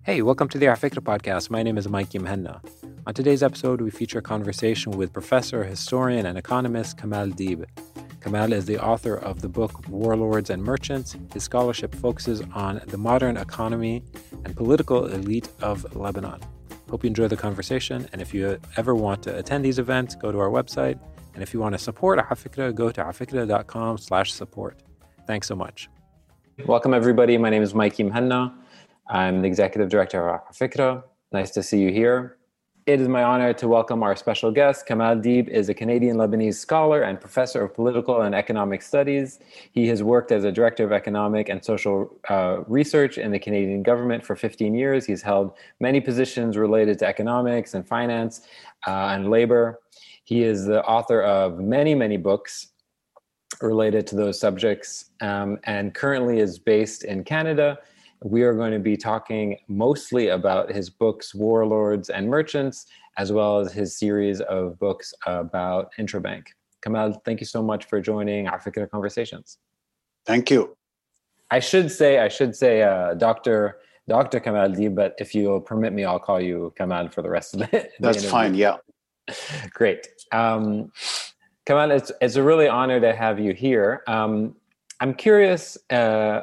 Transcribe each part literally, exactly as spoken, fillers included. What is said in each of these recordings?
Hey, welcome to the Afikra podcast. My name is Mike Yimhenna. On today's episode, we feature a conversation with professor, historian, and economist Kamal Deeb. Kamal is the author of the book Warlords and Merchants. His scholarship focuses on the modern economy and political elite of Lebanon. Hope you enjoy the conversation, and if you ever want to attend these events, go to our website. And if you want to support Afikra, go to afikra.com slash support. Thanks so much. Welcome, everybody. My name is Mike Yimhenna. I'm the executive director of Afikra. Nice to see you here. It is my honor to welcome our special guest. Kamal Deeb is a Canadian-Lebanese scholar and professor of political and economic studies. He has worked as a director of economic and social uh, research in the Canadian government for fifteen years. He's held many positions related to economics and finance uh, and labor. He is the author of many, many books related to those subjects um, and currently is based in Canada. We are going to be talking mostly about his books, Warlords and Merchants, as well as his series of books about Intrabank. Kamal, thank you so much for joining Afikra Conversations. Thank you. I should say, I should say, uh, Doctor Doctor Kamal Deeb, but if you'll permit me, I'll call you Kamal for the rest of it. That's fine, yeah. Great. Um, Kamal, it's, it's a really honor to have you here. Um, I'm curious, uh,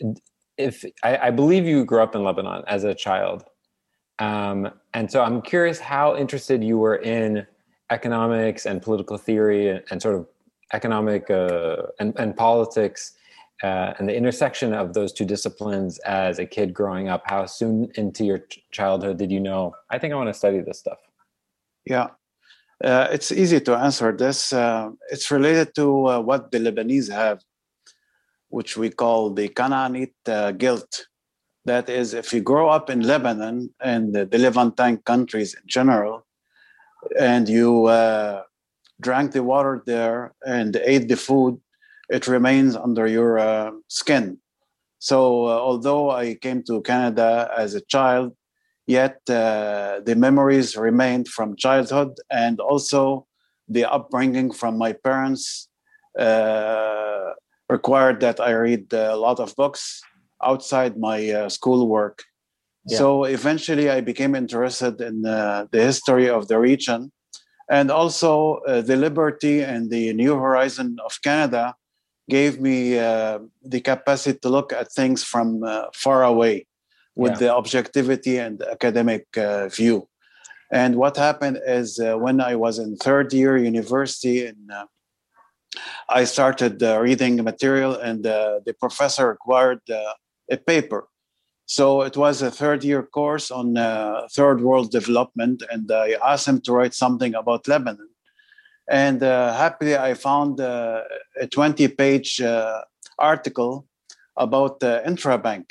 If I, I believe you grew up in Lebanon as a child. Um, and so I'm curious how interested you were in economics and political theory and, and sort of economic uh, and, and politics uh, and the intersection of those two disciplines as a kid growing up. How soon into your ch- childhood did you know, I think I want to study this stuff? Yeah, uh, it's easy to answer this. Uh, it's related to uh, what the Lebanese have, which we call the Canaanite uh, guilt. That is, if you grow up in Lebanon and the, the Levantine countries in general, and you uh, drank the water there and ate the food, it remains under your uh, skin. So uh, although I came to Canada as a child, yet uh, the memories remained from childhood and also the upbringing from my parents uh, required that I read a lot of books outside my uh, schoolwork. Yeah. So eventually I became interested in uh, the history of the region and also uh, the liberty and the new horizon of Canada gave me uh, the capacity to look at things from uh, far away with yeah. the objectivity and academic uh, view. And what happened is uh, when I was in third year university in uh, I started uh, reading material and uh, the professor required uh, a paper. So it was a third year course on uh, third world development. And I asked him to write something about Lebanon. And uh, happily, I found uh, a twenty page uh, article about uh, Intrabank.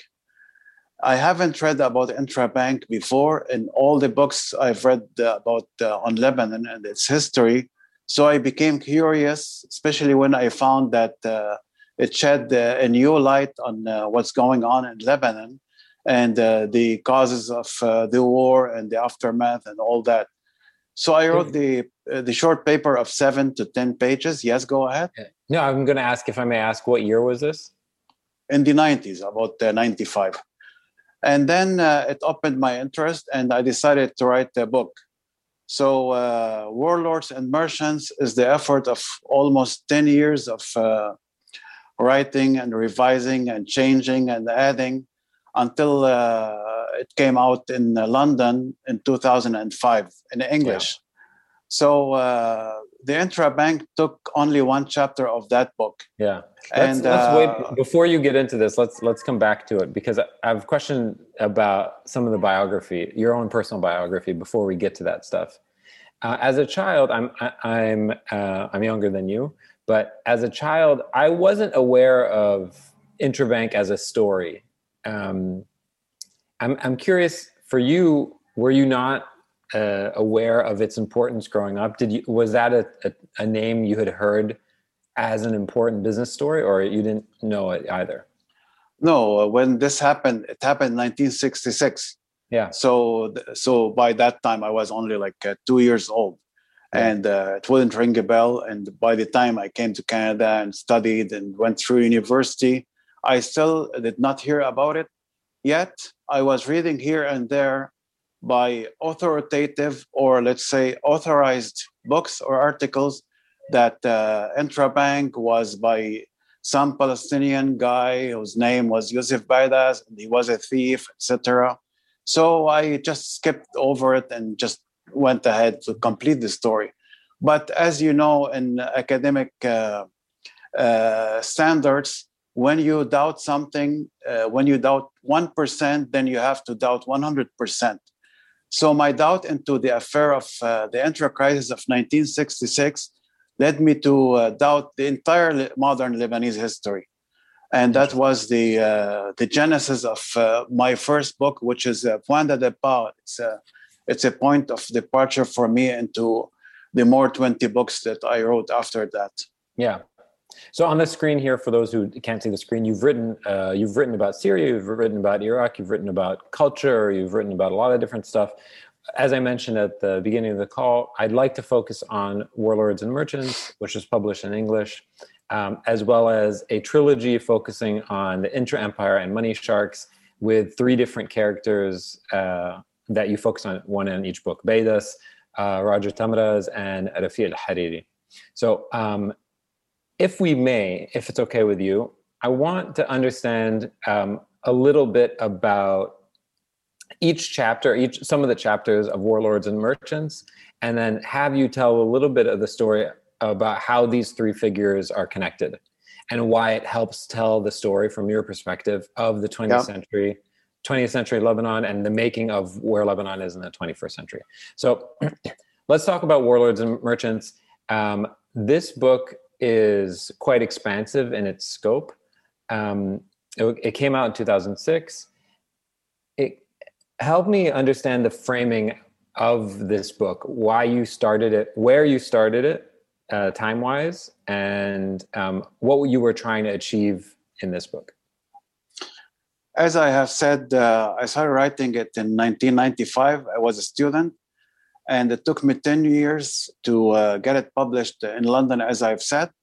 I haven't read about Intrabank before. In all the books I've read uh, about uh, on Lebanon and its history, so I became curious, especially when I found that uh, it shed uh, a new light on uh, what's going on in Lebanon and uh, the causes of uh, the war and the aftermath and all that. So I wrote the uh, the short paper of seven to ten pages. Yes, go ahead. No, I'm going to ask, if I may ask, what year was this? In the nineties, about uh, ninety-five. And then uh, it opened my interest and I decided to write a book. So uh, Warlords and Merchants is the effort of almost ten years of uh, writing and revising and changing and adding until uh, it came out in uh, London in two thousand five in English. Yeah. So uh, the Intrabank took only one chapter of that book. Yeah. Let's, and let's uh, wait before you get into this. Let's let's come back to it because I have a question about some of the biography, your own personal biography, before we get to that stuff. Uh, as a child, I'm I, I'm uh, I'm younger than you, but as a child, I wasn't aware of Intrabank as a story. Um, I'm I'm curious for you. Were you not uh, aware of its importance growing up? Did you was that a, a, a name you had heard as an important business story, or you didn't know it either? No, when this happened, it happened in nineteen sixty-six. Yeah. So, so by that time, I was only like uh, two years old, yeah. and uh, it wouldn't ring a bell. And by the time I came to Canada and studied and went through university, I still did not hear about it. Yet I was reading here and there by authoritative, or let's say authorized books or articles that uh, Intrabank was by some Palestinian guy whose name was Yusuf Baidas, and he was a thief, et cetera. So I just skipped over it and just went ahead to complete the story. But as you know, in academic uh, uh, standards, when you doubt something, uh, when you doubt one percent, then you have to doubt one hundred percent. So my doubt into the affair of uh, the intra-crisis of nineteen sixty-six led me to uh, doubt the entire modern Lebanese history. And that was the uh, the genesis of uh, my first book, which is uh, Point de Départ. It's a, it's a point of departure for me into the more twenty books that I wrote after that. Yeah. So on the screen here, for those who can't see the screen, you've written uh, you've written about Syria, you've written about Iraq, you've written about culture, you've written about a lot of different stuff. As I mentioned at the beginning of the call, I'd like to focus on Warlords and Merchants, which is published in English, um, as well as a trilogy focusing on the intra-empire and money sharks with three different characters uh, that you focus on, one in each book, Beidas, uh, Roger Tamraz, and Rafi al-Hariri. So um, if we may, if it's okay with you, I want to understand um, a little bit about each chapter, each some of the chapters of Warlords and Merchants, and then have you tell a little bit of the story about how these three figures are connected and why it helps tell the story from your perspective of the twentieth yeah. century, twentieth century Lebanon and the making of where Lebanon is in the twenty-first century. So let's talk about Warlords and Merchants. Um, this book is quite expansive in its scope. Um, it, it came out in two thousand six. It helped me understand the framing of this book, why you started it, where you started it, uh, time-wise, and um, what you were trying to achieve in this book. As I have said, uh, I started writing it in nineteen ninety-five. I was a student, and it took me ten years to uh, get it published in London, as I've said.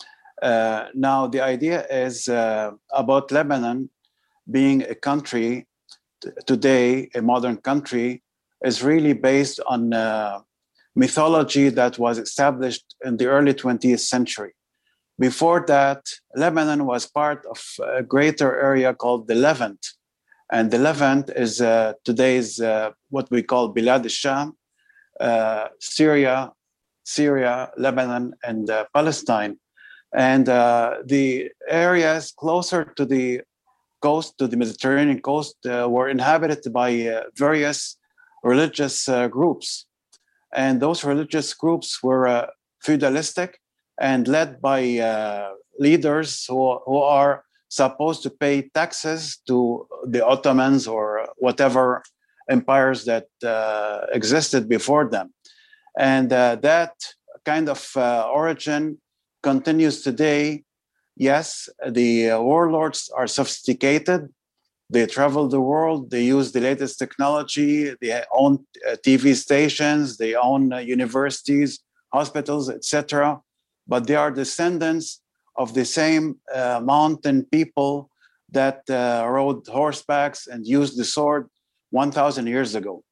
Uh, now, the idea is uh, about Lebanon being a country t- today, a modern country, is really based on uh, mythology that was established in the early twentieth century. Before that, Lebanon was part of a greater area called the Levant. And the Levant is uh, today's uh, what we call Bilad al-Sham, uh, Syria, Syria, Lebanon, and uh, Palestine. And uh, the areas closer to the coast, to the Mediterranean coast, uh, were inhabited by uh, various religious uh, groups. And those religious groups were uh, feudalistic and led by uh, leaders who, who are supposed to pay taxes to the Ottomans or whatever empires that uh, existed before them. And uh, that kind of uh, origin continues today. Yes, the uh, warlords are sophisticated. They travel the world. They use the latest technology. They own uh, T V stations. They own uh, universities, hospitals, et cetera. But they are descendants of the same uh, mountain people that uh, rode horsebacks and used the sword one thousand years ago.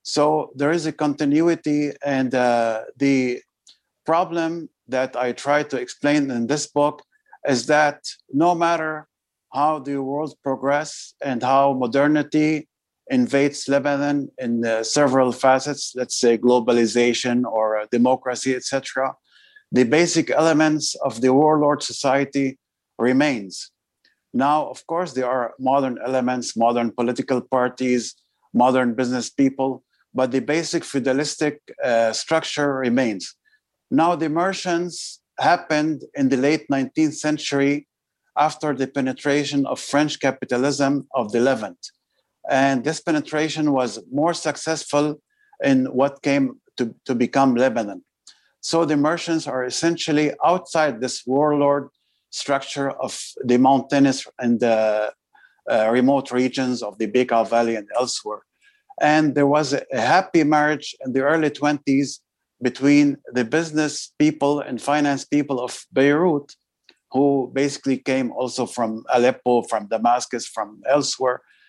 So there is a continuity, and uh, the problem that I try to explain in this book is that no matter how the world progress and how modernity invades Lebanon in uh, several facets, let's say globalization or uh, democracy, et cetera, the basic elements of the warlord society remains. Now, of course, there are modern elements, modern political parties, modern business people, but the basic feudalistic uh, structure remains. Now, the merchants happened in the late nineteenth century after the penetration of French capitalism of the Levant. And this penetration was more successful in what came to, to become Lebanon. So the merchants are essentially outside this warlord structure of the mountainous and the uh, remote regions of the Bekaa Valley and elsewhere. And there was a, a happy marriage in the early twenties between the business people and finance people of Beirut, who basically came also from Aleppo, from Damascus, from elsewhere,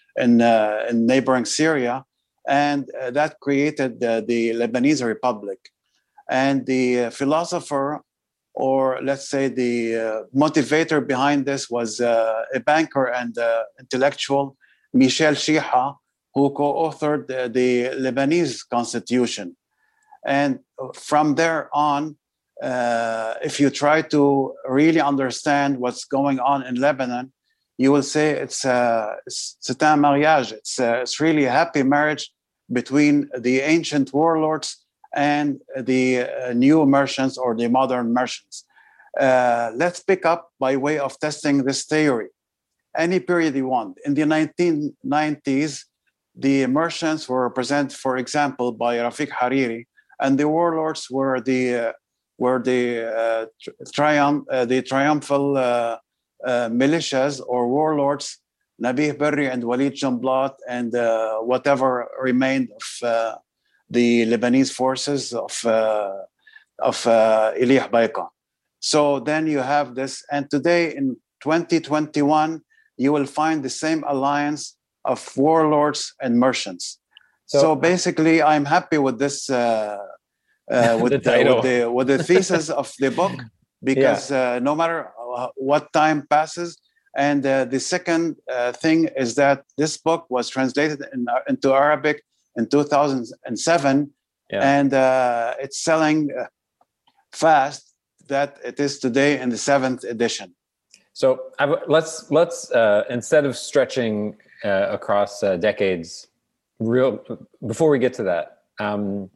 in, uh, in neighboring Syria, and uh, that created uh, the Lebanese Republic. And the uh, philosopher, or let's say the uh, motivator behind this, was uh, a banker and uh, intellectual, Michel Chiha, who co-authored the, the Lebanese constitution. And from there on, uh, if you try to really understand what's going on in Lebanon, you will say it's a, c'est un mariage. It's, a, it's really a happy marriage between the ancient warlords and the uh, new merchants or the modern merchants. Uh, let's pick up by way of testing this theory. Any period you want. In the nineteen nineties, the merchants were represented, for example, by Rafiq Hariri, and the warlords were the uh, were the uh, triumph uh, the triumphal uh, uh, militias or warlords, Nabih Berri and Walid Jumblat, and uh, whatever remained of uh, the Lebanese forces of uh, of uh, Ilih Baika. So then you have this, and today in twenty twenty-one, you will find the same alliance of warlords and merchants. So, so basically, I'm happy with this, uh, uh, with, the the, with the with the thesis of the book, because yeah. uh, no matter what time passes. And uh, the second uh, thing is that this book was translated in, uh, into Arabic in two thousand seven, yeah. and uh, it's selling fast. That it is today in the seventh edition. So I've, let's let's uh, instead of stretching uh, across uh, decades, real before we get to that, um,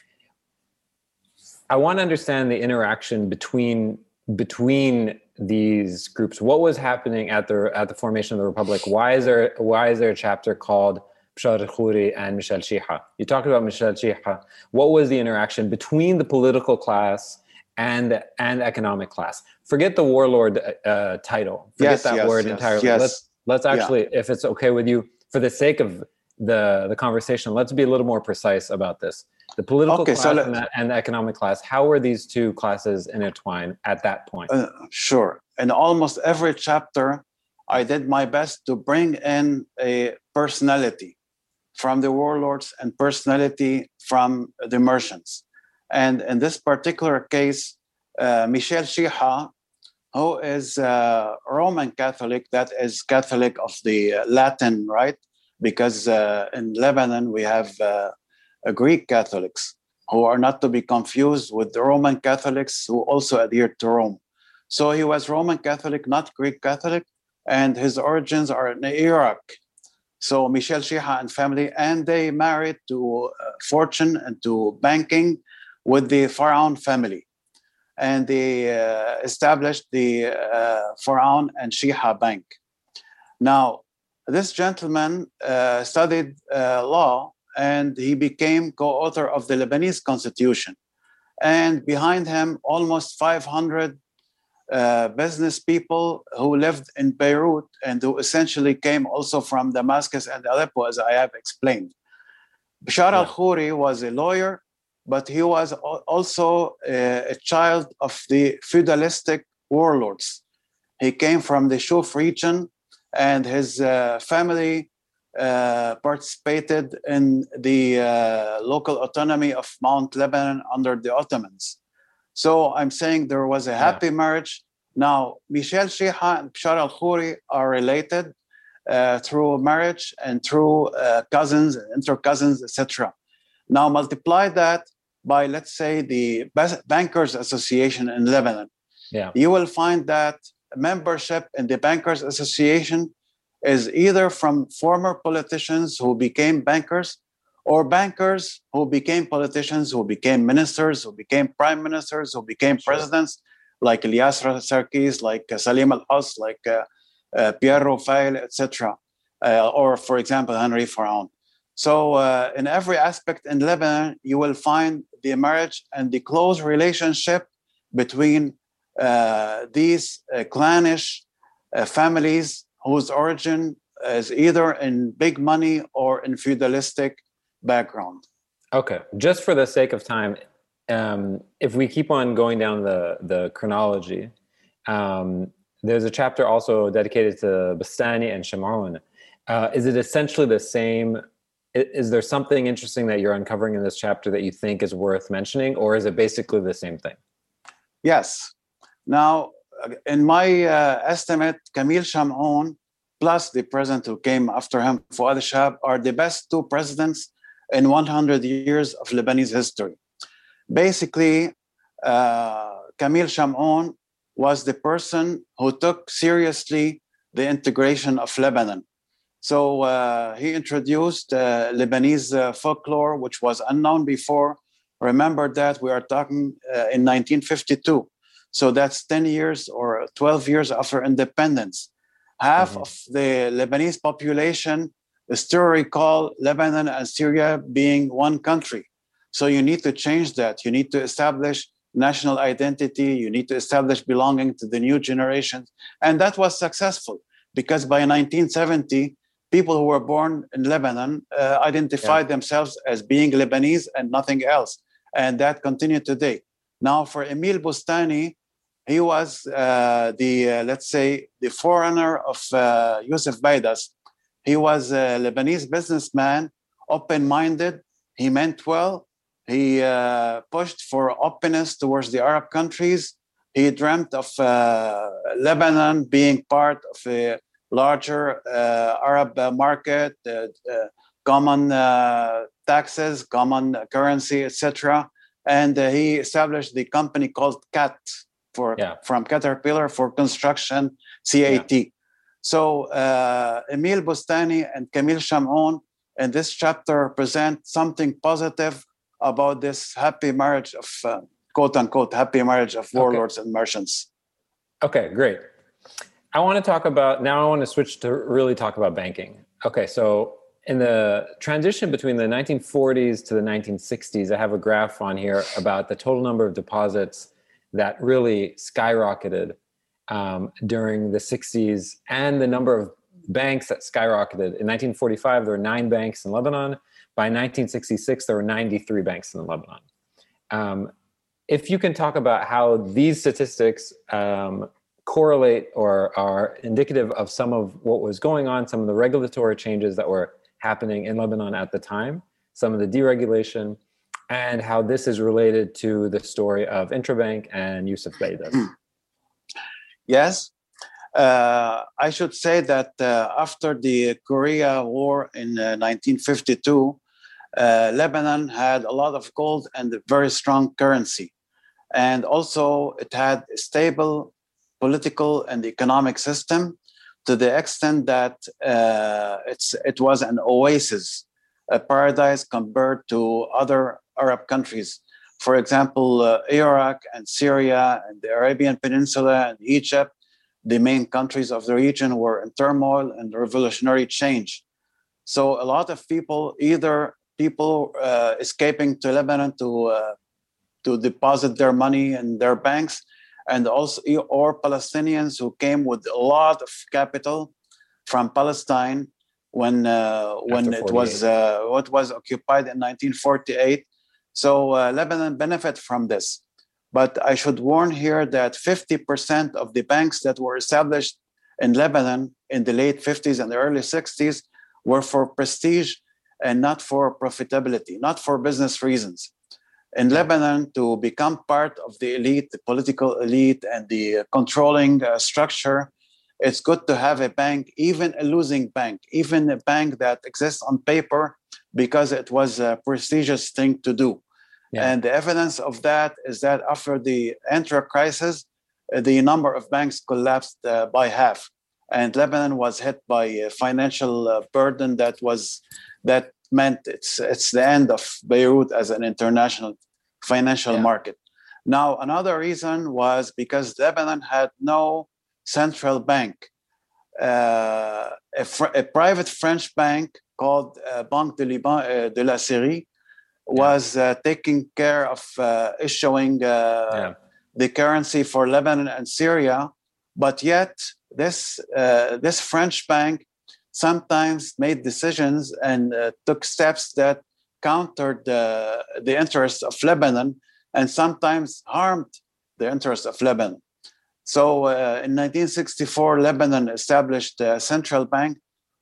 I want to understand the interaction between between these groups. What was happening at the at the formation of the Republic? Why is there why is there a chapter called Bishar al-Khoury and Michel Chiha? You talked about Michel Chiha. What was the interaction between the political class and and economic class? Forget the warlord uh, title. Forget yes, that yes, word yes, entirely. Yes. Let's let's actually, yeah. if it's okay with you, for the sake of the the conversation, let's be a little more precise about this. The political okay, class so and, the, and the economic class. How were these two classes intertwined at that point? Uh, sure. In almost every chapter, I did my best to bring in a personality from the warlords and personality from the merchants. And in this particular case, uh, Michel Chiha, who is a Roman Catholic, that is Catholic of the Latin, right? Because uh, in Lebanon, we have uh, Greek Catholics who are not to be confused with the Roman Catholics who also adhere to Rome. So he was Roman Catholic, not Greek Catholic, and his origins are in Iraq. So Michel Chiha and family, and they married to uh, fortune and to banking with the Pharaon family. And they uh, established the uh, Pharaon and Chiha Bank. Now, this gentleman uh, studied uh, law, and he became co-author of the Lebanese constitution. And behind him, almost five hundred uh, business people who lived in Beirut and who essentially came also from Damascus and Aleppo, as I have explained. Bishar yeah. al-Khoury was a lawyer, but he was also a, a child of the feudalistic warlords. He came from the Shuf region, and his uh, family uh, participated in the uh, local autonomy of Mount Lebanon under the Ottomans. So I'm saying there was a happy yeah. marriage. Now, Michel Chiha and Bishar al-Khoury are related uh, through marriage and through uh, cousins, inter-cousins, et cetera. Now, multiply that by, let's say, the Bankers Association in Lebanon. Yeah. You will find that membership in the Bankers Association is either from former politicians who became bankers, or bankers who became politicians, who became ministers, who became prime ministers, who became sure. presidents, like Ilyas Sarkis, like uh, Salim Al-Hus, like uh, uh, Pierre Raffaele, et cetera, uh, or, for example, Henry Pharaon. So uh, in every aspect in Lebanon, you will find the marriage and the close relationship between uh, these uh, clannish uh, families whose origin is either in big money or in feudalistic background. Okay, just for the sake of time, um, if we keep on going down the, the chronology, um, there's a chapter also dedicated to Bastani and Shamoun. Uh, is it essentially the same? Is there something interesting that you're uncovering in this chapter that you think is worth mentioning, or is it basically the same thing? Yes. Now, in my uh, estimate, Camille Chamoun plus the president who came after him, Fouad Chahab, are the best two presidents in one hundred years of Lebanese history. Basically, uh, Camille Chamoun was the person who took seriously the integration of Lebanon. So uh, he introduced uh, Lebanese uh, folklore, which was unknown before. Remember that we are talking uh, in nineteen fifty-two. So that's ten years or twelve years after independence. Half mm-hmm. of the Lebanese population still recall Lebanon and Syria being one country. So you need to change that. You need to establish national identity. You need to establish belonging to the new generations. And that was successful because by nineteen seventy, people who were born in Lebanon uh, identified yeah. themselves as being Lebanese and nothing else. And that continued today. Now, for Emile Boustany, he was uh, the, uh, let's say, the forerunner of uh, Youssef Baidas. He was a Lebanese businessman, open-minded. He meant well. He uh, pushed for openness towards the Arab countries. He dreamt of uh, Lebanon being part of a larger uh, Arab market, uh, uh, common uh, taxes, common currency, et cetera. And uh, he established the company called C A T, for, yeah. from Caterpillar for construction, C A T. Yeah. So uh, Emile Boustany and Camille Chamoun in this chapter present something positive about this happy marriage of, uh, quote unquote, happy marriage of warlords okay. and merchants. Okay, great. I want to talk about, now I want to switch to really talk about banking. Okay, so in the transition between the nineteen forties to the nineteen sixties, I have a graph on here about the total number of deposits that really skyrocketed um, during the sixties and the number of banks that skyrocketed. In nineteen forty-five, there were nine banks in Lebanon. By nineteen sixty-six, there were ninety-three banks in Lebanon. Um, if you can talk about how these statistics um, correlate or are indicative of some of what was going on, some of the regulatory changes that were happening in Lebanon at the time, some of the deregulation, and how this is related to the story of Intrabank and Youssef Baidas. Yes. Uh, I should say that uh, after the Korea War in uh, nineteen fifty-two, uh, Lebanon had a lot of gold and a very strong currency. And also it had a stable political and economic system to the extent that uh, it's, it was an oasis, a paradise compared to other Arab countries. For example, uh, Iraq and Syria and the Arabian Peninsula and Egypt, the main countries of the region, were in turmoil and revolutionary change. So a lot of people, either people uh, escaping to Lebanon to, uh, to deposit their money in their banks, and also or Palestinians who came with a lot of capital from Palestine when uh, when it was uh, what was occupied in nineteen forty-eight. So uh, Lebanon benefit from this. But I should warn here that fifty percent of the banks that were established in Lebanon in the late fifties and the early sixties were for prestige and not for profitability, not for business reasons. In Lebanon, to become part of the elite, the political elite, and the controlling uh, structure, it's good to have a bank, even a losing bank, even a bank that exists on paper, because it was a prestigious thing to do. Yeah. And the evidence of that is that after the Intra crisis, uh, the number of banks collapsed uh, by half. And Lebanon was hit by a financial uh, burden that was that meant it's it's the end of Beirut as an international financial yeah. market. Now, another reason was because Lebanon had no central bank. Uh, a, fr- a private French bank called uh, Banque de Liban uh, de la Syrie was uh, taking care of uh, issuing uh, yeah. the currency for Lebanon and Syria, but yet this uh, this French bank sometimes made decisions and uh, took steps that countered uh, the interests of Lebanon and sometimes harmed the interests of Lebanon. So uh, in nineteen sixty-four, Lebanon established a central bank,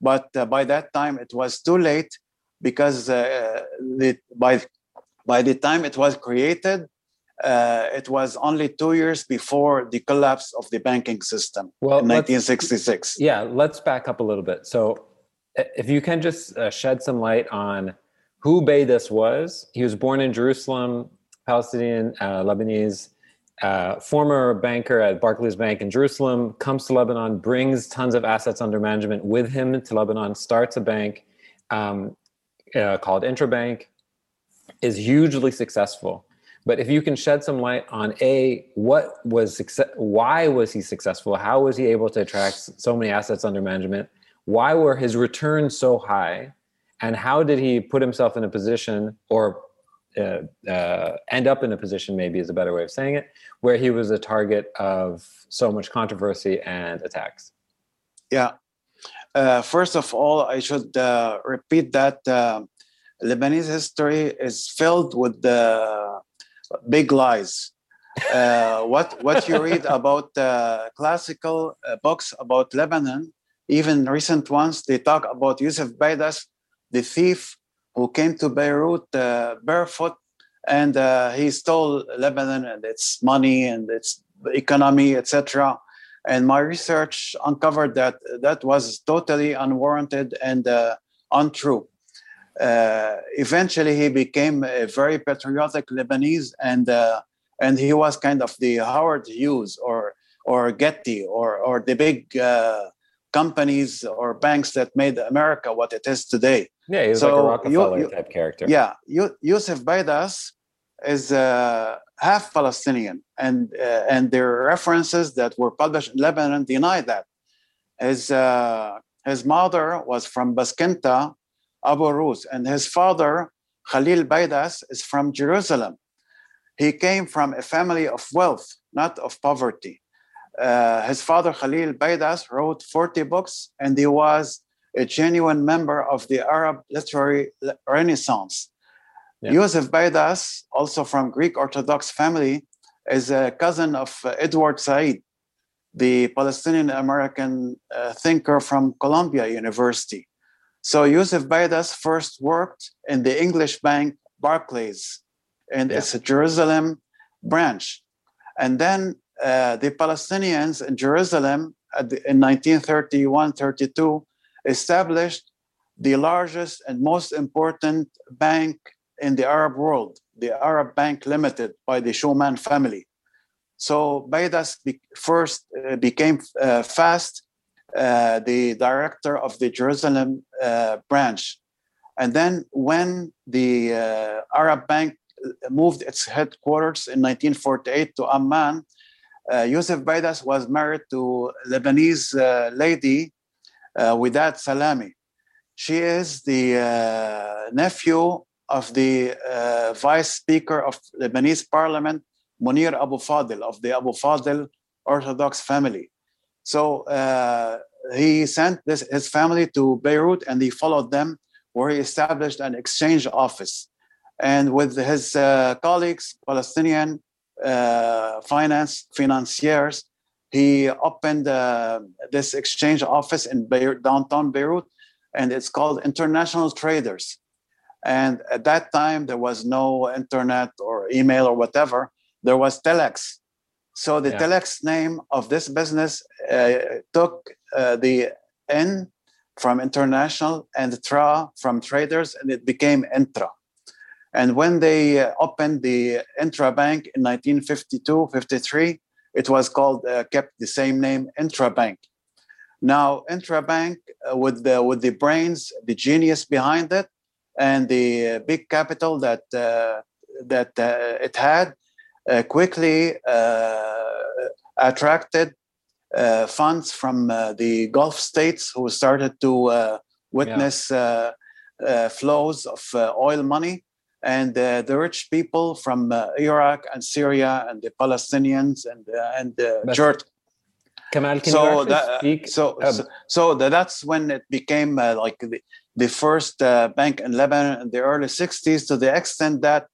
But uh, by that time, it was too late because uh, the, by, by the time it was created, uh, it was only two years before the collapse of the banking system well, in nineteen sixty-six. Yeah, let's back up a little bit. So if you can just uh, shed some light on who Beidas was. He was born in Jerusalem, Palestinian, uh, Lebanese, uh, former banker at Barclays Bank in Jerusalem, comes to Lebanon, brings tons of assets under management with him to Lebanon, starts a bank um, uh, called Intrabank, is hugely successful. But if you can shed some light on A, what was success, why was he successful? How was he able to attract so many assets under management? Why were his returns so high? And how did he put himself in a position, or uh, uh, end up in a position, maybe is a better way of saying it, where he was a target of so much controversy and attacks? Yeah. Uh, first of all, I should uh, repeat that uh, Lebanese history is filled with the big lies. Uh, what what you read about uh, classical uh, books about Lebanon, even recent ones, they talk about Yusuf Beidas, the thief who came to Beirut uh, barefoot, and uh, he stole Lebanon and its money and its economy, et cetera. And my research uncovered that that was totally unwarranted and uh, untrue. Uh, eventually, he became a very patriotic Lebanese, and uh, and he was kind of the Howard Hughes or or Getty or or the big uh, companies or banks that made America what it is today. Yeah, he was so like a Rockefeller you, you, type character. Yeah, you, Yusuf Beidas is uh, half Palestinian, and uh, and their references that were published in Lebanon deny that. His uh, his mother was from Baskinta, Abu Rus, and his father, Khalil Beidas, is from Jerusalem. He came from a family of wealth, not of poverty. Uh, his father, Khalil Beidas, wrote forty books, and he was a genuine member of the Arab literary Renaissance. Yeah. Yusuf Beidas, also from Greek Orthodox family, is a cousin of uh, Edward Said, the Palestinian-American uh, thinker from Columbia University. So Yusuf Beidas first worked in the English bank Barclays, and yeah. it's a Jerusalem branch. And then uh, the Palestinians in Jerusalem at the, in nineteen thirty-one thirty-two established the largest and most important bank in the Arab world, the Arab Bank Limited by the Schuman family. So Beidas be- first uh, became uh, fast uh, the director of the Jerusalem uh, branch. And then when the uh, Arab Bank moved its headquarters in nineteen forty-eight to Amman, uh, Yusuf Beidas was married to a Lebanese uh, lady, uh, Widad Salami. She is the uh, nephew of the uh, vice speaker of Lebanese parliament, Munir Abu Fadl, of the Abu Fadl Orthodox family. So uh, he sent this, his family to Beirut, and he followed them, where he established an exchange office. And with his uh, colleagues, Palestinian uh, finance financiers, he opened uh, this exchange office in Beirut, downtown Beirut, and it's called International Traders. And at that time, there was no internet or email or whatever. There was telex. So the yeah. telex name of this business uh, took uh, the N from international and tra from traders, and it became Intra. And when they uh, opened the Intra Bank in nineteen fifty-two fifty-three, it was called, uh, kept the same name, Intra Bank. Now, Intra Bank, uh, with, the, with the brains, the genius behind it, and the uh, big capital that, uh, that uh, it had, uh, quickly uh, attracted uh, funds from uh, the Gulf states, who started to uh, witness yeah. uh, uh, flows of uh, oil money, and uh, the rich people from uh, Iraq and Syria and the Palestinians and uh, and uh, Jordan. Kamal, can so you actually that, speak? So, um, so, so that's when it became uh, like the, the first uh, bank in Lebanon in the early sixties, to the extent that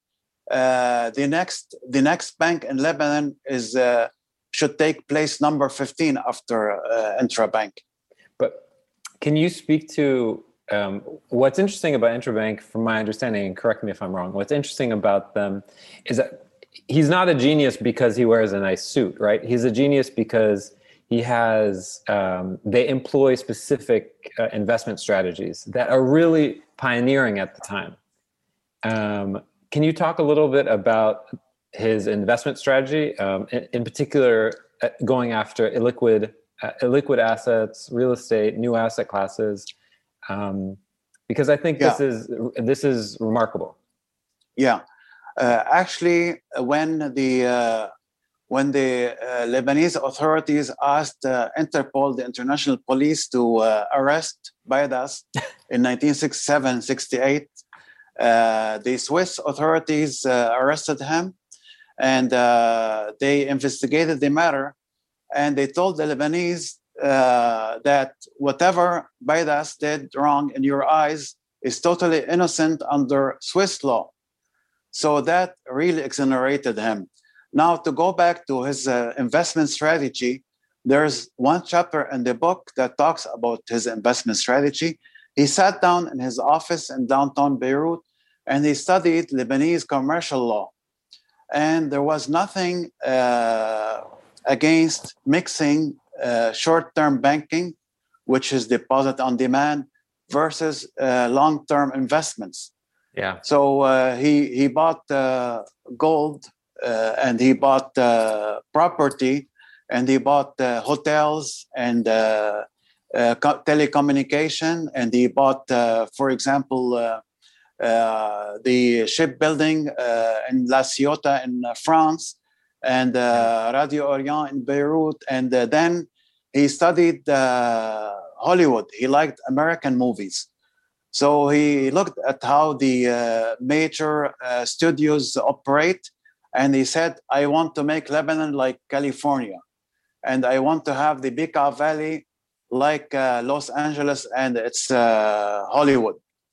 uh, the next the next bank in Lebanon is uh, should take place number fifteen after uh, Intra Bank. But can you speak to um, what's interesting about Intrabank, from my understanding, and correct me if I'm wrong, what's interesting about them is that he's not a genius because he wears a nice suit, right? He's a genius because he has, um, they employ specific uh, investment strategies that are really pioneering at the time. Um, can you talk a little bit about his investment strategy, um, in, in particular, uh, going after illiquid, uh, illiquid assets, real estate, new asset classes? Um, because I think Yeah. this is this is remarkable. Yeah, uh, actually, when the uh, when the uh, Lebanese authorities asked uh, Interpol, the international police, to uh, arrest Baidas in nineteen sixty-seven sixty-eight, uh, the Swiss authorities uh, arrested him, and uh, they investigated the matter, and they told the Lebanese uh, that whatever Baidas did wrong in your eyes is totally innocent under Swiss law. So that really exonerated him. Now, to go back to his uh, investment strategy, there's one chapter in the book that talks about his investment strategy. He sat down in his office in downtown Beirut and he studied Lebanese commercial law. And there was nothing uh, against mixing uh, short-term banking, which is deposit on demand, versus uh, long-term investments. Yeah. So uh, he he bought uh, gold uh, and he bought uh, property and he bought uh, hotels and uh, uh, co- telecommunication, and he bought, uh, for example, uh, uh, the shipbuilding uh, in La Ciotat in uh, France, and uh, Radio Orient in Beirut. And uh, then he studied uh, Hollywood. He liked American movies. So he looked at how the uh, major uh, studios operate, and he said, I want to make Lebanon like California, and I want to have the Bekaa Valley like uh, Los Angeles and it's uh, Hollywood.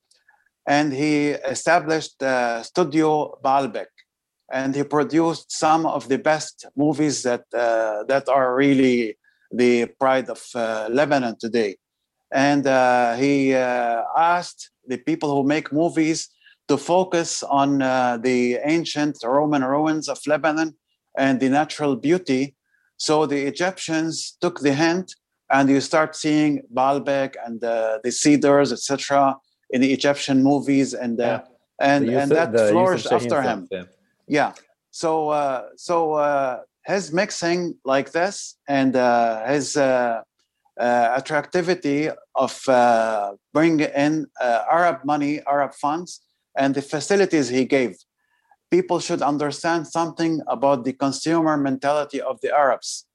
And he established uh, Studio Baalbek, and he produced some of the best movies that uh, that are really the pride of uh, Lebanon today. And uh, he uh, asked the people who make movies to focus on uh, the ancient Roman ruins of Lebanon and the natural beauty. So the Egyptians took the hint, and you start seeing Baalbek and uh, the cedars, et cetera, in the Egyptian movies, and uh, Yeah. and The and Yusuf- that the flourished Yusuf Shaheen after stuff, him. yeah. Yeah. So uh, so uh, his mixing like this and uh, his uh, uh, attractivity of uh, bringing in uh, Arab money, Arab funds, and the facilities he gave. People should understand something about the consumer mentality of the Arabs.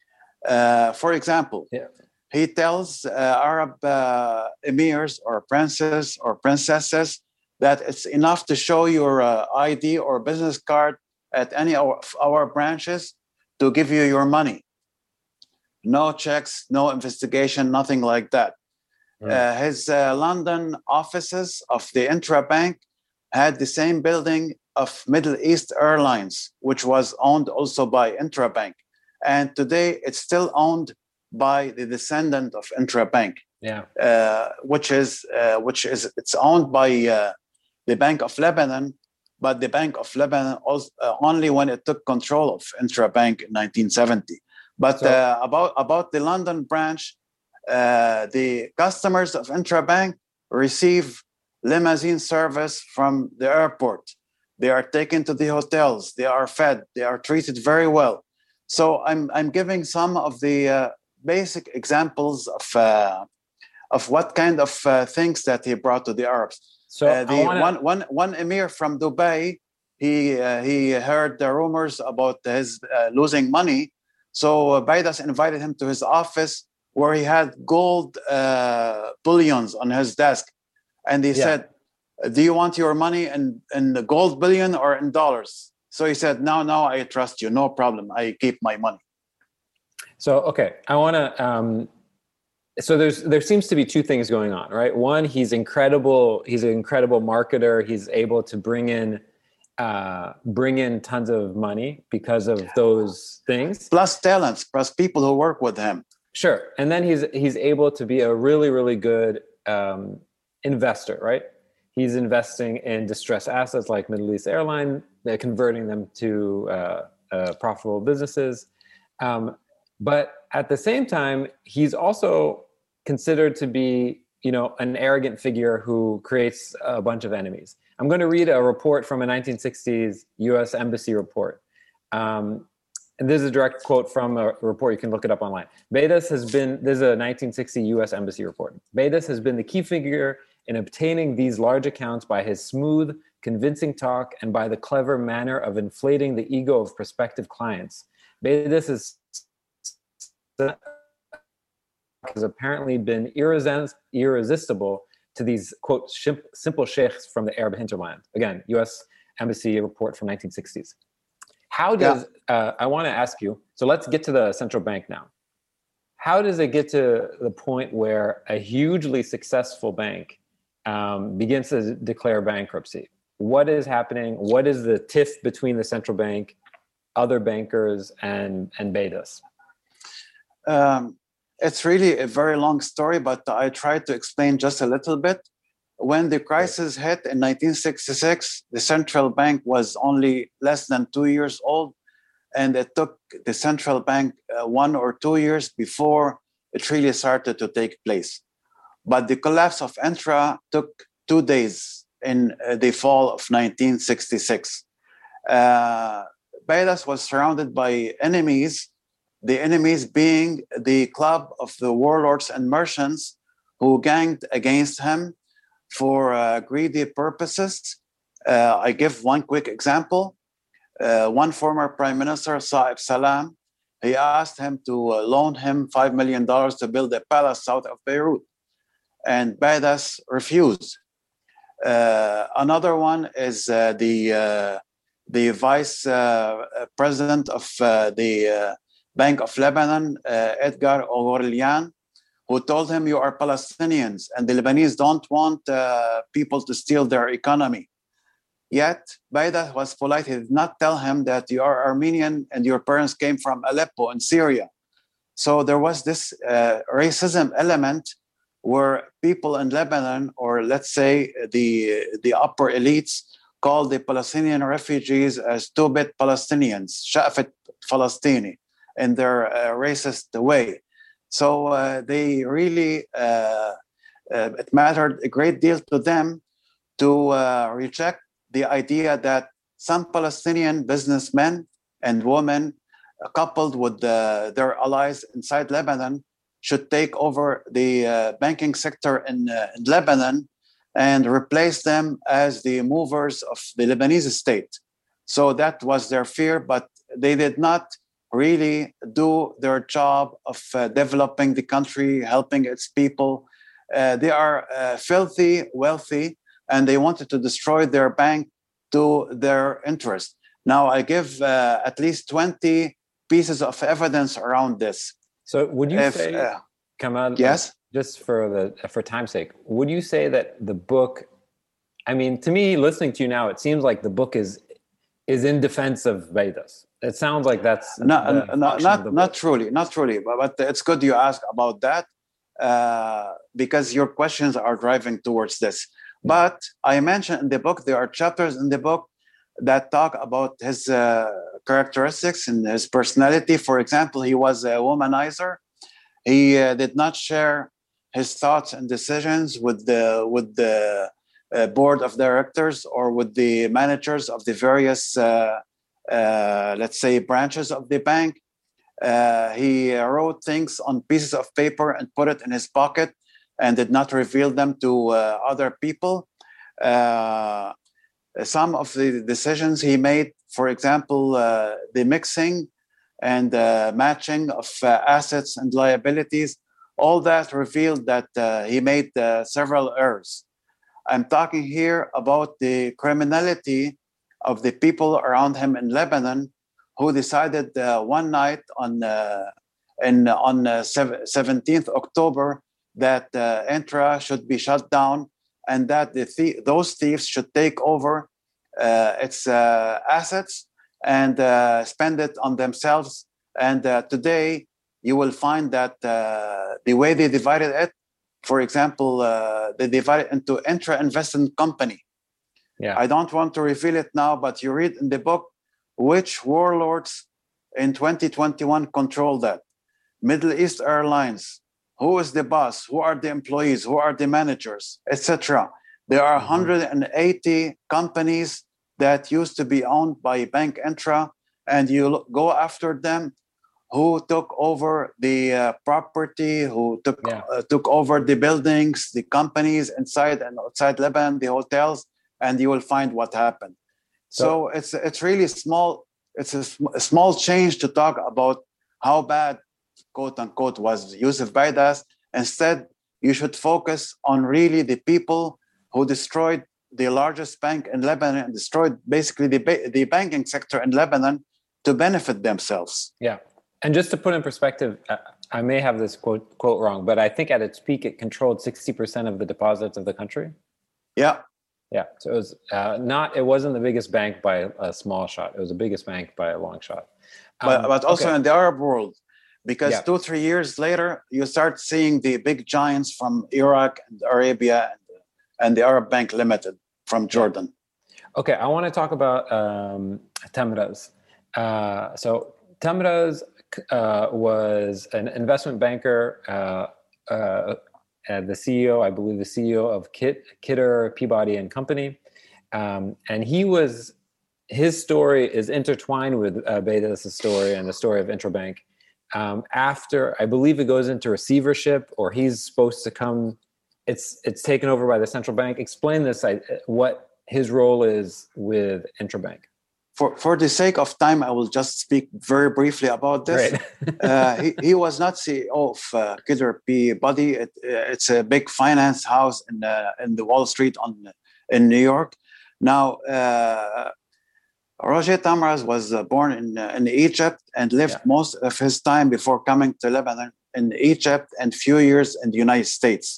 Uh, for example, Yeah. he tells uh, Arab uh, emirs or princes or princesses that it's enough to show your uh, I D or business card at any of our branches to give you your money. No checks, no investigation, nothing like that. Mm. Uh, his uh, London offices of the Intrabank had the same building of Middle East Airlines, which was owned also by Intrabank. And today it's still owned by the descendant of Intrabank, Yeah. uh, which is uh, which is it's owned by uh, the Bank of Lebanon, but the Bank of Lebanon also, uh, only when it took control of Intrabank in nineteen seventy. But So- uh, about about the London branch, uh, the customers of Intrabank receive limousine service from the airport. They are taken to the hotels. They are fed. They are treated very well. So I'm I'm giving some of the uh, basic examples of uh, of what kind of uh, things that he brought to the Arabs. So uh, the I wanna... one one one emir from Dubai, he uh, he heard the rumors about his uh, losing money, so uh, Baidas invited him to his office where he had gold uh, bullions on his desk, and he Yeah. said, "Do you want your money in in the gold bullion or in dollars?" So he said, "No, no, I trust you. No problem. I keep my money." So, okay, I want to, um, so there's, there seems to be two things going on, right? One, he's incredible. He's an incredible marketer. He's able to bring in, uh, bring in tons of money because of those things. Plus talents, plus people who work with him. Sure. And then he's he's able to be a really, really good um, investor, right? He's investing in distressed assets like Middle East Airline. They're converting them to uh, uh, profitable businesses. Um, but at the same time, he's also considered to be, you know, an arrogant figure who creates a bunch of enemies. I'm going to read a report from a nineteen sixties U S Embassy report. Um, and this is a direct quote from a report. You can look it up online. Beidas has been, this is a nineteen sixty U S Embassy report. Beidas has been the key figure in obtaining these large accounts by his smooth, convincing talk and by the clever manner of inflating the ego of prospective clients. Beidas is, has apparently been irresist, irresistible to these, quote, simple sheikhs from the Arab hinterland. Again, U S Embassy report from nineteen sixties. How does, yeah. uh, I want to ask you, so let's get to the central bank now. How does it get to the point where a hugely successful bank um, begins to declare bankruptcy? What is happening? What is the tiff between the central bank, other bankers, and, and Beidas? Um, it's really a very long story, but I tried to explain just a little bit. When the crisis hit in nineteen sixty-six, the central bank was only less than two years old, and it took the central bank uh, one or two years before it really started to take place. But the collapse of Entra took two days in uh, the fall of nineteen sixty-six. Uh, Beidas was surrounded by enemies, the enemies being the club of the warlords and merchants who ganged against him for uh, greedy purposes. Uh, I give one quick example. Uh, one former prime minister, Saeb Salam, he asked him to uh, loan him five million dollars to build a palace south of Beirut. And Beidas refused. Uh, another one is uh, the, uh, the vice uh, president of uh, the uh, Bank of Lebanon, uh, Edgar O'Gorlian, who told him, you are Palestinians and the Lebanese don't want uh, people to steal their economy. Yet, Beidas was polite. He did not tell him that you are Armenian and your parents came from Aleppo in Syria. So there was this uh, racism element where people in Lebanon, or let's say the, the upper elites, called the Palestinian refugees as two-bit Palestinians, Sha'fat Falastini, in their uh, racist way. So uh, they really, uh, uh, it mattered a great deal to them to uh, reject the idea that some Palestinian businessmen and women, uh, coupled with uh, their allies inside Lebanon, should take over the uh, banking sector in, uh, in Lebanon and replace them as the movers of the Lebanese state. So that was their fear, but they did not really do their job of uh, developing the country, helping its people. Uh, they are uh, filthy, wealthy, and they wanted to destroy their bank to their interest. Now, I give uh, at least twenty pieces of evidence around this. So would you if, say, uh, Kamal, yes? just for the for time's sake, would you say that the book, I mean, to me, listening to you now, it seems like the book is is in defense of Beidas. It sounds like that's no, no, not not truly, not truly. But, but it's good you ask about that uh, because your questions are driving towards this. Yeah. But I mentioned in the book, there are chapters in the book that talk about his uh, characteristics and his personality. For example, he was a womanizer. He uh, did not share his thoughts and decisions with the with the uh, board of directors or with the managers of the various, uh, uh, let's say, branches of the bank. Uh, he wrote things on pieces of paper and put it in his pocket and did not reveal them to uh, other people. Uh, some of the decisions he made, for example, uh, the mixing and uh, matching of uh, assets and liabilities, all that revealed that uh, he made uh, several errors. I'm talking here about the criminality of the people around him in Lebanon who decided uh, one night on uh, in, on uh, seventeenth October that uh, Entra should be shut down and that the th- those thieves should take over uh, its uh, assets and uh, spend it on themselves. And uh, today, you will find that uh, the way they divided it, for example, uh, they divided it into intra-investment company. Yeah. I don't want to reveal it now, but you read in the book which warlords in twenty twenty-one control that. Middle East Airlines, who is the boss? Who are the employees? Who are the managers, et cetera. There are mm-hmm. one hundred eighty companies that used to be owned by Bank Intra, and you go after them. Who took over the uh, property? Who took yeah. uh, took over the buildings, the companies inside and outside Lebanon, the hotels, and you will find what happened. So, so it's it's really small. It's a, sm- a small change to talk about how bad, quote unquote, was Yusuf Baidas. Instead, you should focus on really the people who destroyed the largest bank in Lebanon and destroyed basically the ba- the banking sector in Lebanon to benefit themselves. Yeah. And just to put in perspective, I may have this quote quote wrong, but I think at its peak, it controlled sixty percent of the deposits of the country. Yeah. Yeah. So it was uh, not, it wasn't the biggest bank by a small shot. It was the biggest bank by a long shot. Um, but, but also okay. in the Arab world, because yeah. two, three years later, you start seeing the big giants from Iraq and Arabia and, and the Arab Bank Limited from Jordan. Okay. I want to talk about um, Tamraz. Uh, so Tamraz Uh, was an investment banker, uh, uh, the C E O, I believe the C E O of Kit, Kidder, Peabody and Company. Um, and he was, his story is intertwined with uh, Baidas' story and the story of Intrabank. Um, after, I believe it goes into receivership, or he's supposed to come, it's it's taken over by the central bank. Explain this, I, what his role is with Intrabank. For, for the sake of time, I will just speak very briefly about this. uh, he, he was not C E O of uh, Kidder Peabody. It, it's a big finance house in uh, in the Wall Street on in New York. Now, uh, Roger Tamraz was uh, born in uh, in Egypt and lived yeah. most of his time before coming to Lebanon in Egypt and few years in the United States.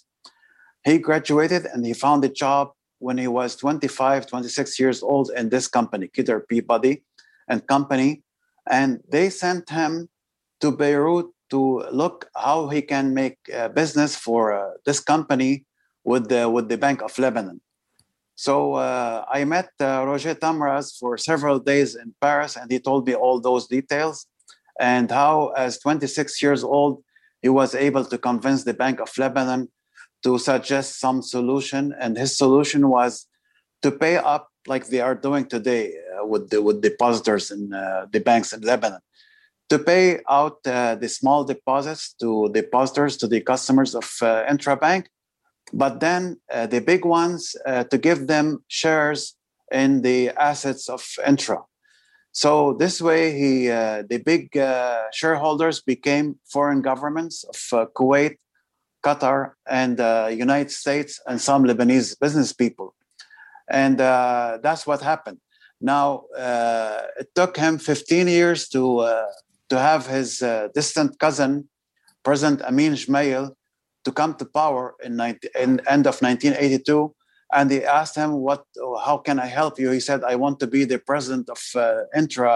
He graduated and he found a job when he was twenty-five, twenty-six years old in this company, Kidder Peabody and Company. And they sent him to Beirut to look how he can make uh, business for uh, this company with the, with the Bank of Lebanon. So uh, I met uh, Roger Tamraz for several days in Paris, and he told me all those details and how, as twenty-six years old, he was able to convince the Bank of Lebanon to suggest some solution, and his solution was to pay up like they are doing today uh, with the with depositors in uh, the banks in Lebanon, to pay out uh, the small deposits to depositors, to the customers of uh, Intrabank, but then uh, the big ones uh, to give them shares in the assets of Intra. So this way, he uh, the big uh, shareholders became foreign governments of uh, Kuwait, Qatar, and the uh, United States, and some Lebanese business people. And uh, that's what happened. Now, uh, it took him fifteen years to uh, to have his uh, distant cousin, President Amin Gemayel, to come to power in, ninety, in end of nineteen eighty-two. And they asked him, "What? How can I help you?" He said, "I want to be the president of uh, Intra,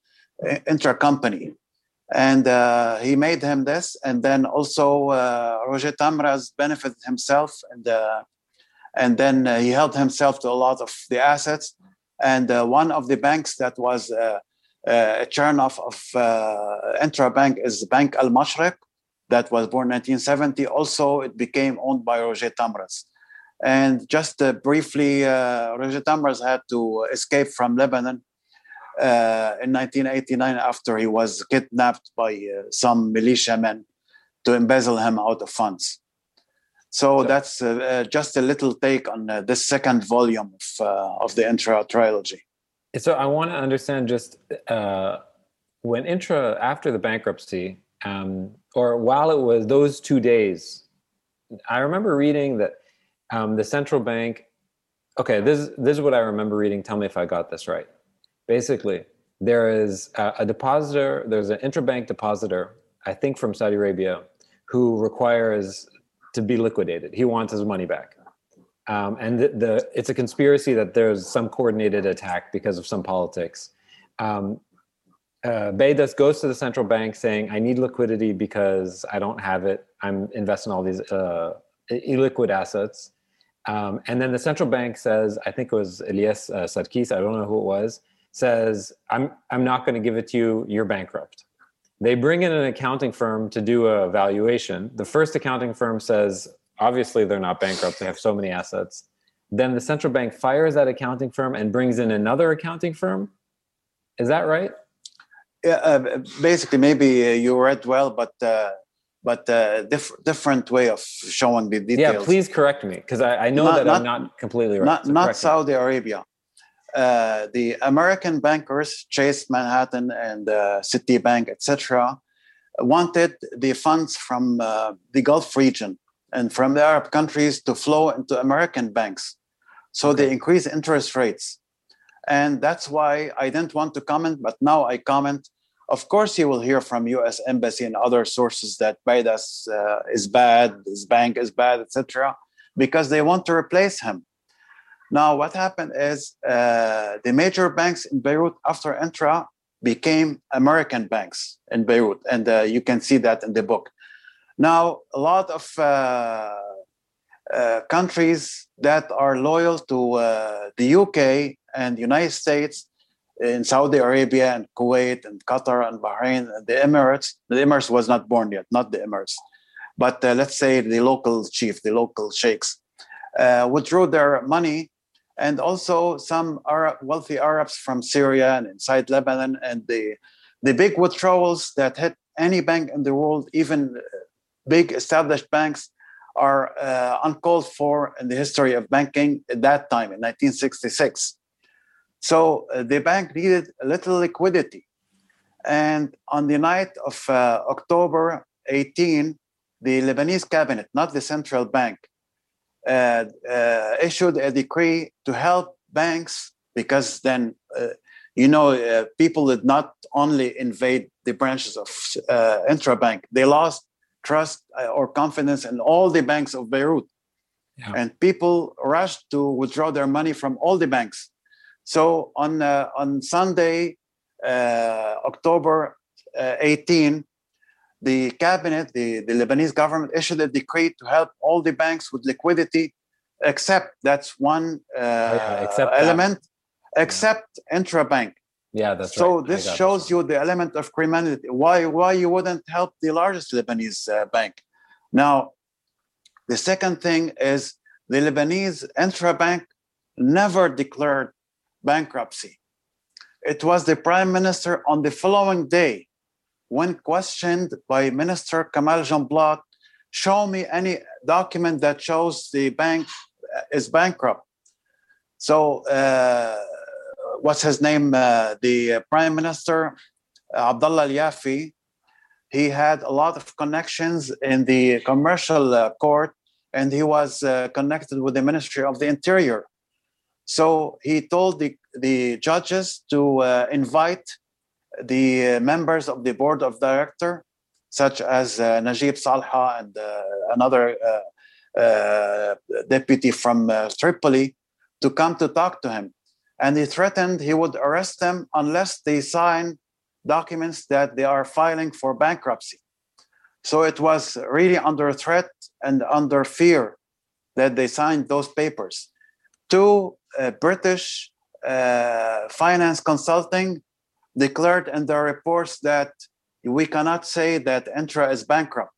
Intra Company." And uh, he made him this, and then also uh, Roger Tamraz benefited himself, and uh, and then uh, he held himself to a lot of the assets. And uh, one of the banks that was uh, uh, a turn-off of uh, Intrabank is Bank Al Mashriq, that was born in nineteen seventy. Also, it became owned by Roger Tamraz. And just uh, briefly, uh, Roger Tamraz had to escape from Lebanon Uh, in nineteen eighty-nine, after he was kidnapped by uh, some militiamen to embezzle him out of funds. So, so that's uh, uh, just a little take on uh, this second volume of, uh, of the Intra trilogy. So I want to understand just uh, when Intra, after the bankruptcy, um, or while it was those two days, I remember reading that um, the central bank, okay, this, this is what I remember reading. Tell me if I got this right. Basically, there is a, a depositor, there's an interbank depositor, I think from Saudi Arabia, who requires to be liquidated. He wants his money back. Um, and the, the it's a conspiracy that there's some coordinated attack because of some politics. Um, uh, Beidas goes to the central bank saying, I need liquidity because I don't have it. I'm investing all these uh, illiquid assets. Um, and then the central bank says, I think it was Elias uh, Sarkis, I don't know who it was, says, I'm, I'm not going to give it to you. You're bankrupt. They bring in an accounting firm to do a valuation. The first accounting firm says, obviously they're not bankrupt. They have so many assets. Then the central bank fires that accounting firm and brings in another accounting firm. Is that right? Yeah, uh, basically, maybe uh, you read well, but uh, but uh, diff- different way of showing the details. Yeah, please correct me, because I, I know Not- that not- I'm not completely right. Not So not correct me. Saudi Arabia. Uh, the American bankers, Chase Manhattan and uh, Citibank, et cetera, wanted the funds from uh, the Gulf region and from the Arab countries to flow into American banks. So Okay. they increased interest rates. And that's why I didn't want to comment, but now I comment. Of course, you will hear from U S Embassy and other sources that Beidas uh, is bad, his bank is bad, et cetera, because they want to replace him. Now, what happened is uh, the major banks in Beirut after Entra became American banks in Beirut, and uh, you can see that in the book. Now, a lot of uh, uh, countries that are loyal to uh, the U K and United States, in Saudi Arabia and Kuwait and Qatar and Bahrain and the Emirates. The Emirates was not born yet, not the Emirates, but uh, let's say the local chief, the local sheikhs, uh, withdrew their money, and also some Arab, wealthy Arabs from Syria and inside Lebanon, and the the big withdrawals that hit any bank in the world, even big established banks, are uh, uncalled for in the history of banking at that time in nineteen sixty-six. So uh, the bank needed a little liquidity. And on the night of uh, October eighteenth, the Lebanese cabinet, not the central bank, uh, uh, issued a decree to help banks, because then, uh, you know, uh, people did not only invade the branches of uh, Intrabank, they lost trust or confidence in all the banks of Beirut. Yeah. And people rushed to withdraw their money from all the banks. So on uh, on Sunday, uh, October uh, eighteenth, the cabinet, the, the Lebanese government issued a decree to help all the banks with liquidity, except that's one uh, oh, yeah, except element, that. except yeah. Intrabank. Yeah, that's so right. So this shows this you the element of criminality. Why why you wouldn't help the largest Lebanese uh, bank? Now, the second thing is the Lebanese Intrabank never declared bankruptcy. It was the prime minister on the following day, when questioned by Minister Kamal Jumblat, show me any document that shows the bank is bankrupt. So uh, what's his name? Uh, the prime minister, uh, Abdullah Al-Yafi, he had a lot of connections in the commercial uh, court, and he was uh, connected with the Ministry of the Interior. So he told the, the judges to uh, invite the members of the board of director, such as uh, Najib Salha and uh, another uh, uh, deputy from uh, Tripoli, to come to talk to him. And he threatened he would arrest them unless they sign documents that they are filing for bankruptcy. So it was really under threat and under fear that they signed those papers. Two uh, British uh, finance consulting declared in their reports that we cannot say that Intra is bankrupt,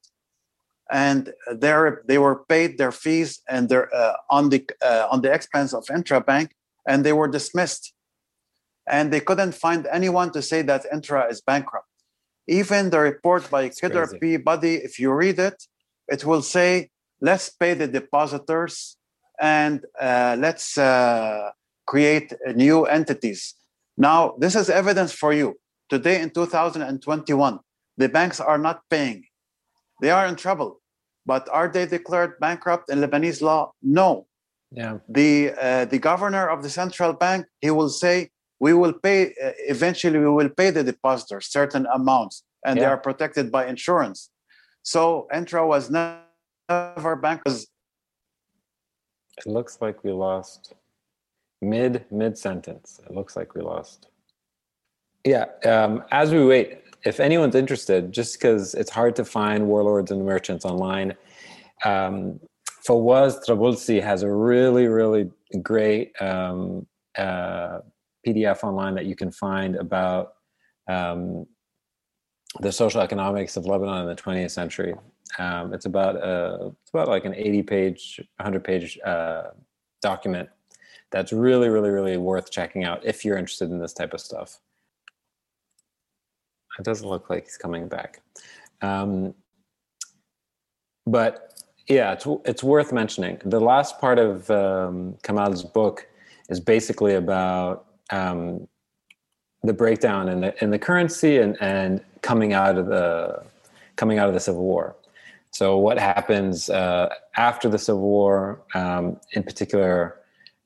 and they were paid their fees and their uh, on the uh, on the expense of Intra Bank, and they were dismissed, and they couldn't find anyone to say that Intra is bankrupt. Even the report by Kidder Peabody, if you read it, it will say, let's pay the depositors and uh, let's uh, create new entities. Now, this is evidence for you. Today in two thousand twenty-one, the banks are not paying. They are in trouble. But are they declared bankrupt in Lebanese law? No. Yeah. The, uh, the governor of the central bank, he will say, we will pay, uh, eventually we will pay the depositors certain amounts, and yeah. they are protected by insurance. So Intra was never bankrupt. It looks like we lost mid, mid sentence. It looks like we lost. Yeah. Um, as we wait, if anyone's interested, just because it's hard to find Warlords and Merchants online, um, Fawaz Trabulsi has a really, really great um, uh, P D F online that you can find about um, the social economics of Lebanon in the twentieth century. Um, it's about a, it's about like an eighty page, one hundred page uh, document that's really, really, really worth checking out if you're interested in this type of stuff. It doesn't look like he's coming back. Um, but yeah, it's, it's worth mentioning. The last part of um, Kamal's book is basically about um, the breakdown in the in the currency and, and coming out of the coming out of the Civil War. So what happens uh, after the Civil War, um, in particular,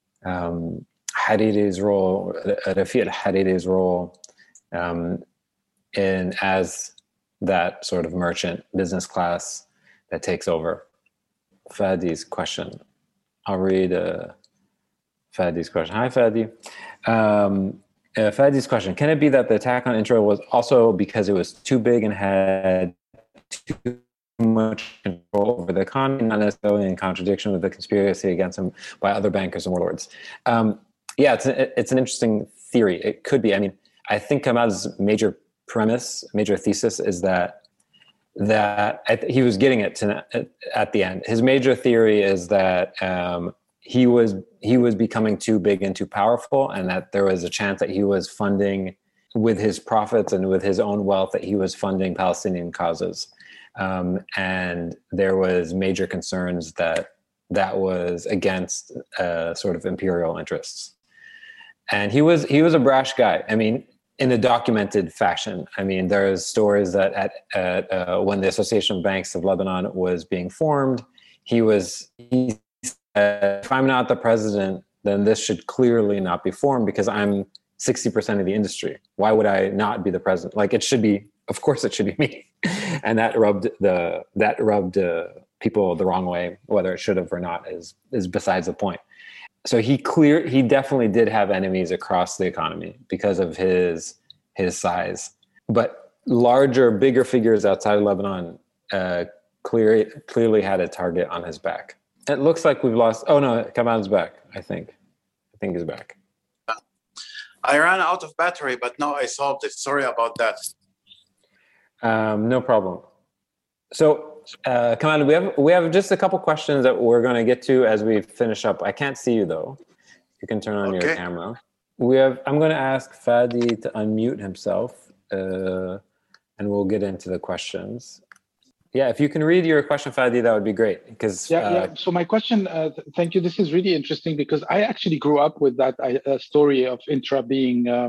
um, Hariri's role, Rafiq al-Hariri's role, um, in as that sort of merchant business class that takes over. Fadi's question. I'll read uh, Fadi's question. Hi, Fadi. Um, uh, Fadi's question. Can it be that the attack on Intra was also because it was too big and had too much control over the economy, not necessarily in contradiction with the conspiracy against him by other bankers and warlords? Um, yeah, it's, a, it's an interesting theory. It could be. I mean, I think Kamal's major premise, major thesis is that that I th- he was getting it to, at, at the end. His major theory is that um, he was he was becoming too big and too powerful, and that there was a chance that he was funding with his profits and with his own wealth that he was funding Palestinian causes, um, and there was major concerns that that was against uh, sort of imperial interests. And he was he was a brash guy. I mean, in a documented fashion. I mean, there's stories that at, at uh, when the Association of Banks of Lebanon was being formed, he was, he said, if I'm not the president, then this should clearly not be formed because I'm sixty percent of the industry. Why would I not be the president? Like, it should be, of course it should be me. And that rubbed the, that rubbed uh, people the wrong way. Whether it should have or not is, is besides the point. So he clear he definitely did have enemies across the economy because of his his size. But larger, bigger figures outside of Lebanon uh, clear, clearly had a target on his back. It looks like we've lost. Oh no, Kamal's back. I think. I think he's back. I ran out of battery, but now I solved it. Sorry about that. Um, no problem. So. Uh, Kamal, we have we have just a couple questions that we're going to get to as we finish up. I can't see you though. You can turn on okay. your camera. We have. I'm going to ask Fadi to unmute himself, uh, and we'll get into the questions. Yeah, if you can read your question, Fadi, that would be great. Because yeah, uh, yeah. So my question. Uh, th- thank you. This is really interesting because I actually grew up with that uh, story of Intra being uh,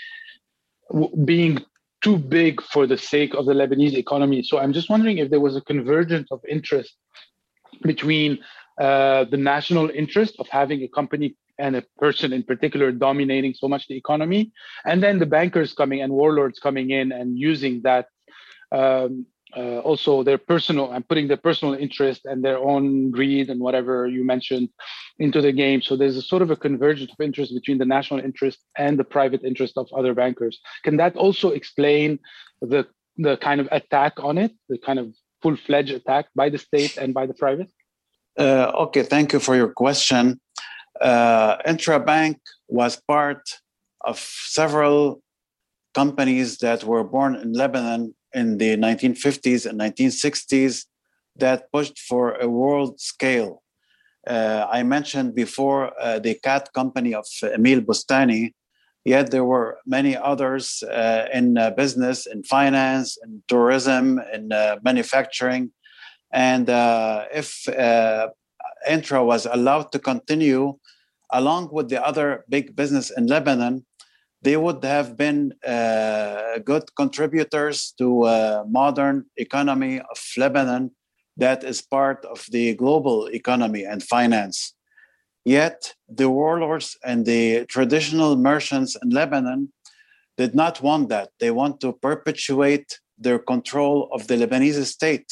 w- being. too big for the sake of the Lebanese economy. So I'm just wondering if there was a convergence of interest between uh, the national interest of having a company and a person in particular dominating so much the economy, and then the bankers coming and warlords coming in and using that um, uh, also their personal and putting their personal interest and their own greed and whatever you mentioned into the game. So there's a sort of a convergence of interest between the national interest and the private interest of other bankers. Can that also explain the the kind of attack on it, the kind of full-fledged attack by the state and by the private? Uh, okay, thank you for your question. Uh, Intrabank was part of several companies that were born in Lebanon in the nineteen fifties and nineteen sixties that pushed for a world scale. Uh, I mentioned before uh, the cat company of Emil Bustani, yet there were many others uh, in uh, business, in finance, in tourism, in uh, manufacturing. And uh, if uh, Intra was allowed to continue along with the other big business in Lebanon, they would have been uh, good contributors to a modern economy of Lebanon that is part of the global economy and finance. Yet the warlords and the traditional merchants in Lebanon did not want that. They want to perpetuate their control of the Lebanese state.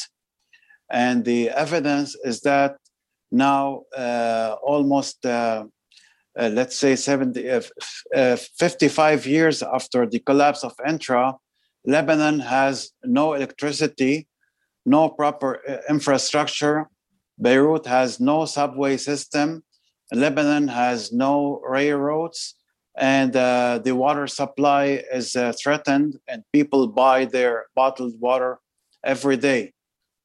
And the evidence is that now uh, almost uh, uh, let's say seventy, uh, uh, fifty-five years after the collapse of Intra, Lebanon has no electricity, no proper uh, infrastructure. Beirut has no subway system. Lebanon has no railroads, and uh, the water supply is uh, threatened, and people buy their bottled water every day.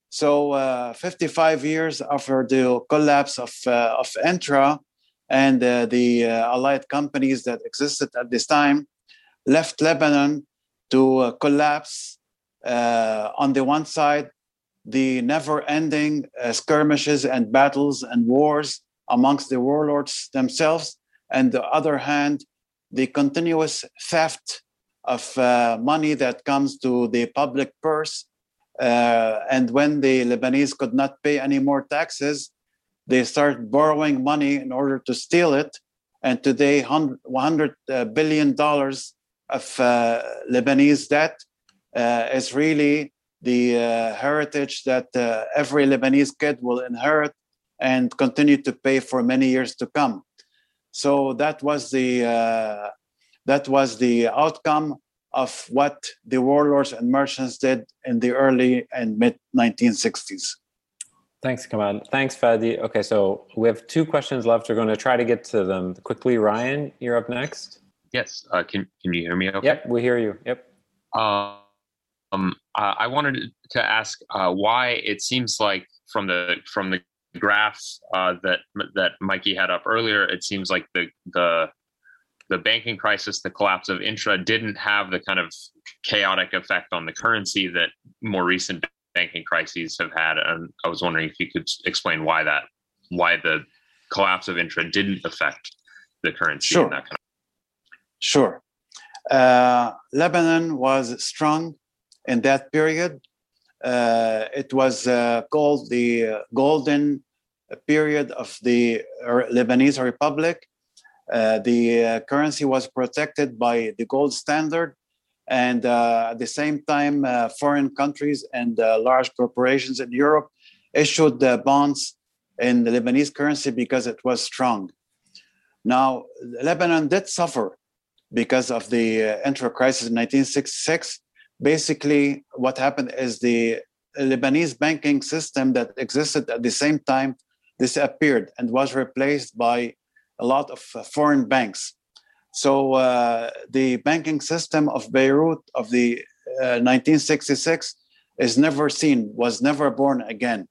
So uh, fifty-five years after the collapse of, uh, of Intra and uh, the uh, allied companies that existed at this time left Lebanon to uh, collapse. Uh, on the one side, the never-ending uh, skirmishes and battles and wars amongst the warlords themselves, and the other hand, the continuous theft of uh, money that comes to the public purse. Uh, and when the Lebanese could not pay any more taxes, they started borrowing money in order to steal it. And today, one hundred billion dollars of uh, Lebanese debt uh, is really the uh, heritage that uh, every Lebanese kid will inherit and continue to pay for many years to come. So that was the uh, that was the outcome of what the warlords and merchants did in the early and mid nineteen sixties. Thanks, Kamal. Thanks, Fadi. Okay, so we have two questions left. We're going to try to get to them quickly. Ryan, you're up next. Yes. Uh, can can you hear me okay? Yep, we hear you. Yep. Uh, um, uh, I wanted to ask uh, why it seems like from the from the graphs uh, that that Mikey had up earlier, it seems like the the the banking crisis, the collapse of Intra, didn't have the kind of chaotic effect on the currency that more recent banking crises have had. And I was wondering if you could explain why that, why the collapse of Intra didn't affect the currency. Sure. In that kind of- Sure. Uh, Lebanon was strong in that period. Uh, it was uh, called the uh, golden period of the Lebanese Republic. Uh, the uh, currency was protected by the gold standard, and uh, at the same time, uh, foreign countries and uh, large corporations in Europe issued uh, bonds in the Lebanese currency because it was strong. Now, Lebanon did suffer because of the uh, Intra crisis in nineteen sixty-six. Basically, what happened is the Lebanese banking system that existed at the same time disappeared and was replaced by a lot of uh, foreign banks. So uh, the banking system of Beirut of the uh, nineteen sixty-six is never seen, was never born again.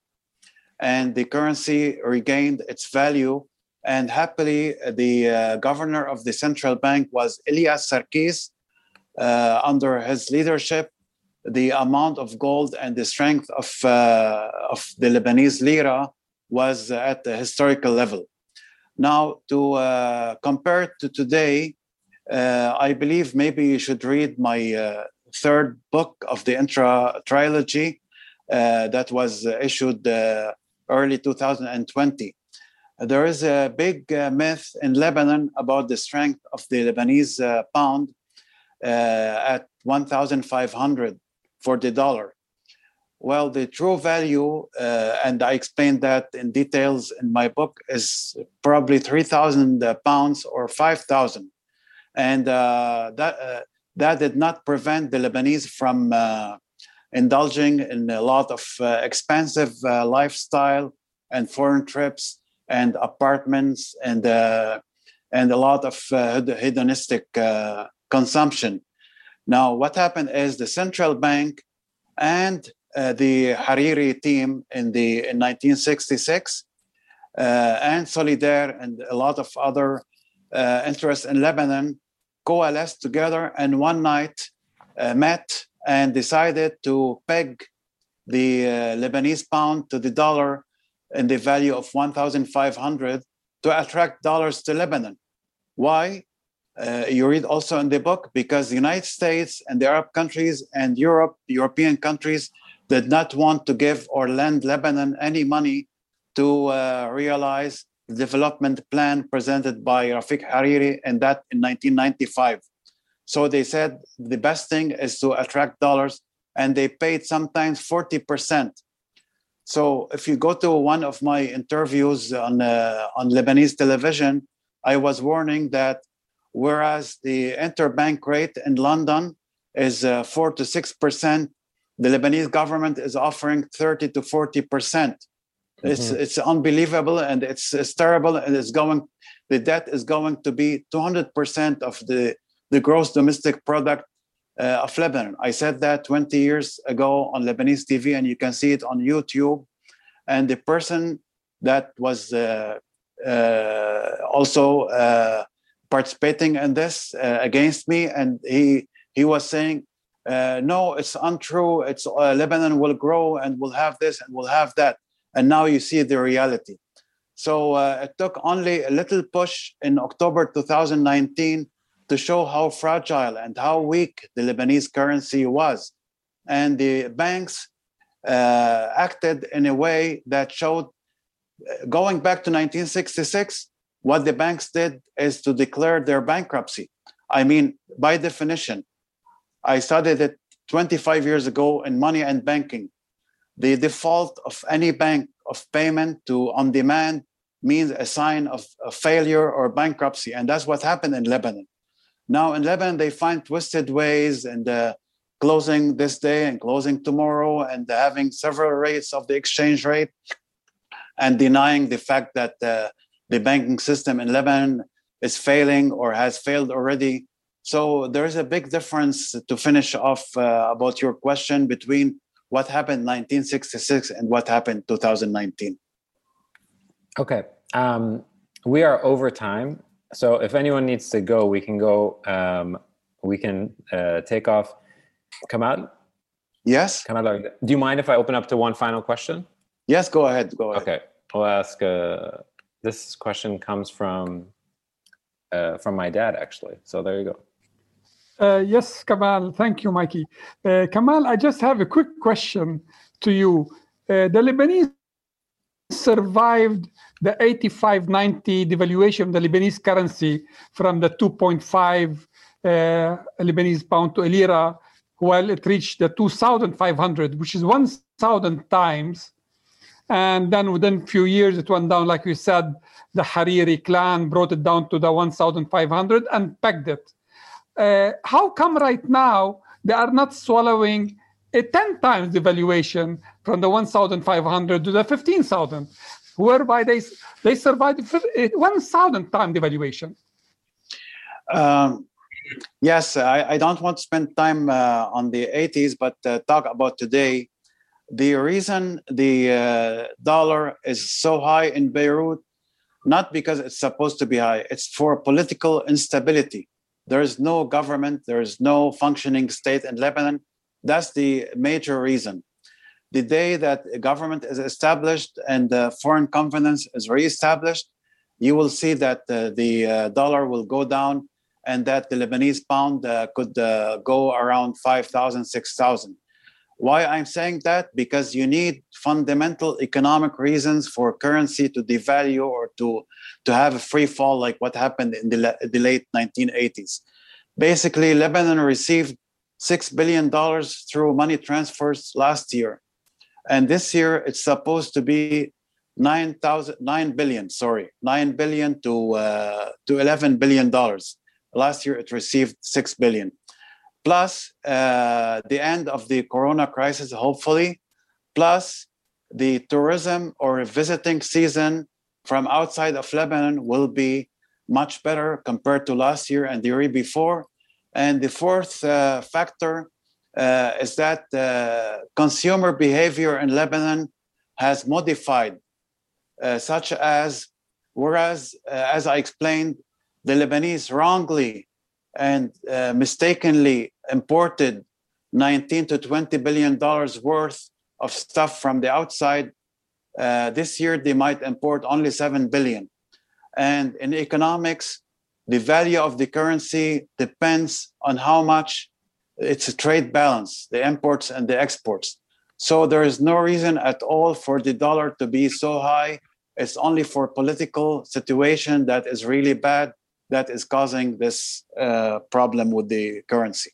And the currency regained its value. And happily, the uh, governor of the central bank was Elias Sarkis. Uh, under his leadership, the amount of gold and the strength of, uh, of the Lebanese lira was at the historical level. Now, to uh, compare it to today, uh, I believe maybe you should read my uh, third book of the Intra trilogy uh, that was uh, issued uh, early two thousand twenty. There is a big uh, myth in Lebanon about the strength of the Lebanese uh, pound uh, at one thousand five hundred for the dollar. Well, the true value, uh, and I explained that in details in my book, is probably three thousand pounds or five thousand. And uh, that, uh, that did not prevent the Lebanese from uh, indulging in a lot of uh, expensive uh, lifestyle and foreign trips and apartments and, uh, and a lot of uh, hedonistic uh, consumption. Now, what happened is the central bank and Uh, the Hariri team in the in nineteen sixty-six uh, and Solidaire and a lot of other uh, interests in Lebanon coalesced together and one night uh, met and decided to peg the uh, Lebanese pound to the dollar in the value of one thousand five hundred to attract dollars to Lebanon. Why? Uh, you read also in the book, because the United States and the Arab countries and Europe, European countries did not want to give or lend Lebanon any money to uh, realize the development plan presented by Rafiq Hariri, and that in nineteen ninety-five. So they said the best thing is to attract dollars, and they paid sometimes forty percent. So if you go to one of my interviews on, uh, on Lebanese television, I was warning that whereas the interbank rate in London is uh, four to six percent, the Lebanese government is offering thirty to forty percent. Mm-hmm. It's it's unbelievable, and it's, it's terrible, and it's going. The debt is going to be two hundred percent of the the gross domestic product uh, of Lebanon. I said that twenty years ago on Lebanese T V, and you can see it on YouTube. And the person that was uh, uh, also uh, participating in this uh, against me, and he he was saying, uh, no, it's untrue. It's uh, Lebanon will grow and will have this and will have that. And now you see the reality. So uh, it took only a little push in October two thousand nineteen to show how fragile and how weak the Lebanese currency was. And the banks uh, acted in a way that showed, going back to nineteen sixty-six, what the banks did is to declare their bankruptcy. I mean, by definition, I studied it twenty-five years ago in money and banking. The default of any bank of payment to on demand means a sign of a failure or bankruptcy. And that's what happened in Lebanon. Now in Lebanon, they find twisted ways and uh, closing this day and closing tomorrow and having several rates of the exchange rate and denying the fact that uh, the banking system in Lebanon is failing or has failed already. So there is a big difference, to finish off uh, about your question, between what happened in nineteen sixty-six and what happened in two thousand nineteen. Okay. Um, we are over time. So if anyone needs to go, we can go, um, we can uh, take off. Kamal? Yes? Kamal, do you mind if I open up to one final question? Yes, go ahead. Go ahead. Okay. I'll ask, uh, this question comes from, uh, from my dad, actually. So there you go. Uh, yes, Kamal. Thank you, Mikey. Uh, Kamal, I just have a quick question to you. Uh, the Lebanese survived the eighty-five ninety devaluation of the Lebanese currency from the two point five uh, Lebanese pound to a lira, while it reached the two thousand five hundred, which is one thousand times. And then within a few years, it went down, like you said, the Hariri clan brought it down to the one thousand five hundred and pegged it. Uh, how come right now they are not swallowing a ten times devaluation from the one thousand five hundred to the fifteen thousand, whereby they they survived one thousand time devaluation? Um, yes, I, I don't want to spend time uh, on the eighties, but uh, talk about today. The reason the uh, dollar is so high in Beirut, not because it's supposed to be high, it's for political instability. There is no government, there is no functioning state in Lebanon. That's the major reason. The day that a government is established and uh, foreign confidence is reestablished, you will see that uh, the uh, dollar will go down and that the Lebanese pound uh, could uh, go around five thousand, six thousand. Why I'm saying that? Because you need fundamental economic reasons for currency to devalue or to, to have a free fall like what happened in the, the late nineteen eighties. Basically, Lebanon received six billion dollars through money transfers last year. And this year, it's supposed to be nine thousand, nine billion, sorry, nine billion to, uh, to eleven billion dollars. Last year, it received six billion. Plus uh, the end of the Corona crisis, hopefully, plus the tourism or visiting season from outside of Lebanon will be much better compared to last year and the year before. And the fourth uh, factor uh, is that uh, consumer behavior in Lebanon has modified, uh, such as, whereas, uh, as I explained, the Lebanese wrongly and uh, mistakenly imported nineteen to twenty billion dollars worth of stuff from the outside. Uh, this year, they might import only seven billion. And in economics, the value of the currency depends on how much it's a trade balance, the imports and the exports. So there is no reason at all for the dollar to be so high. It's only for political situation that is really bad that is causing this uh, problem with the currency.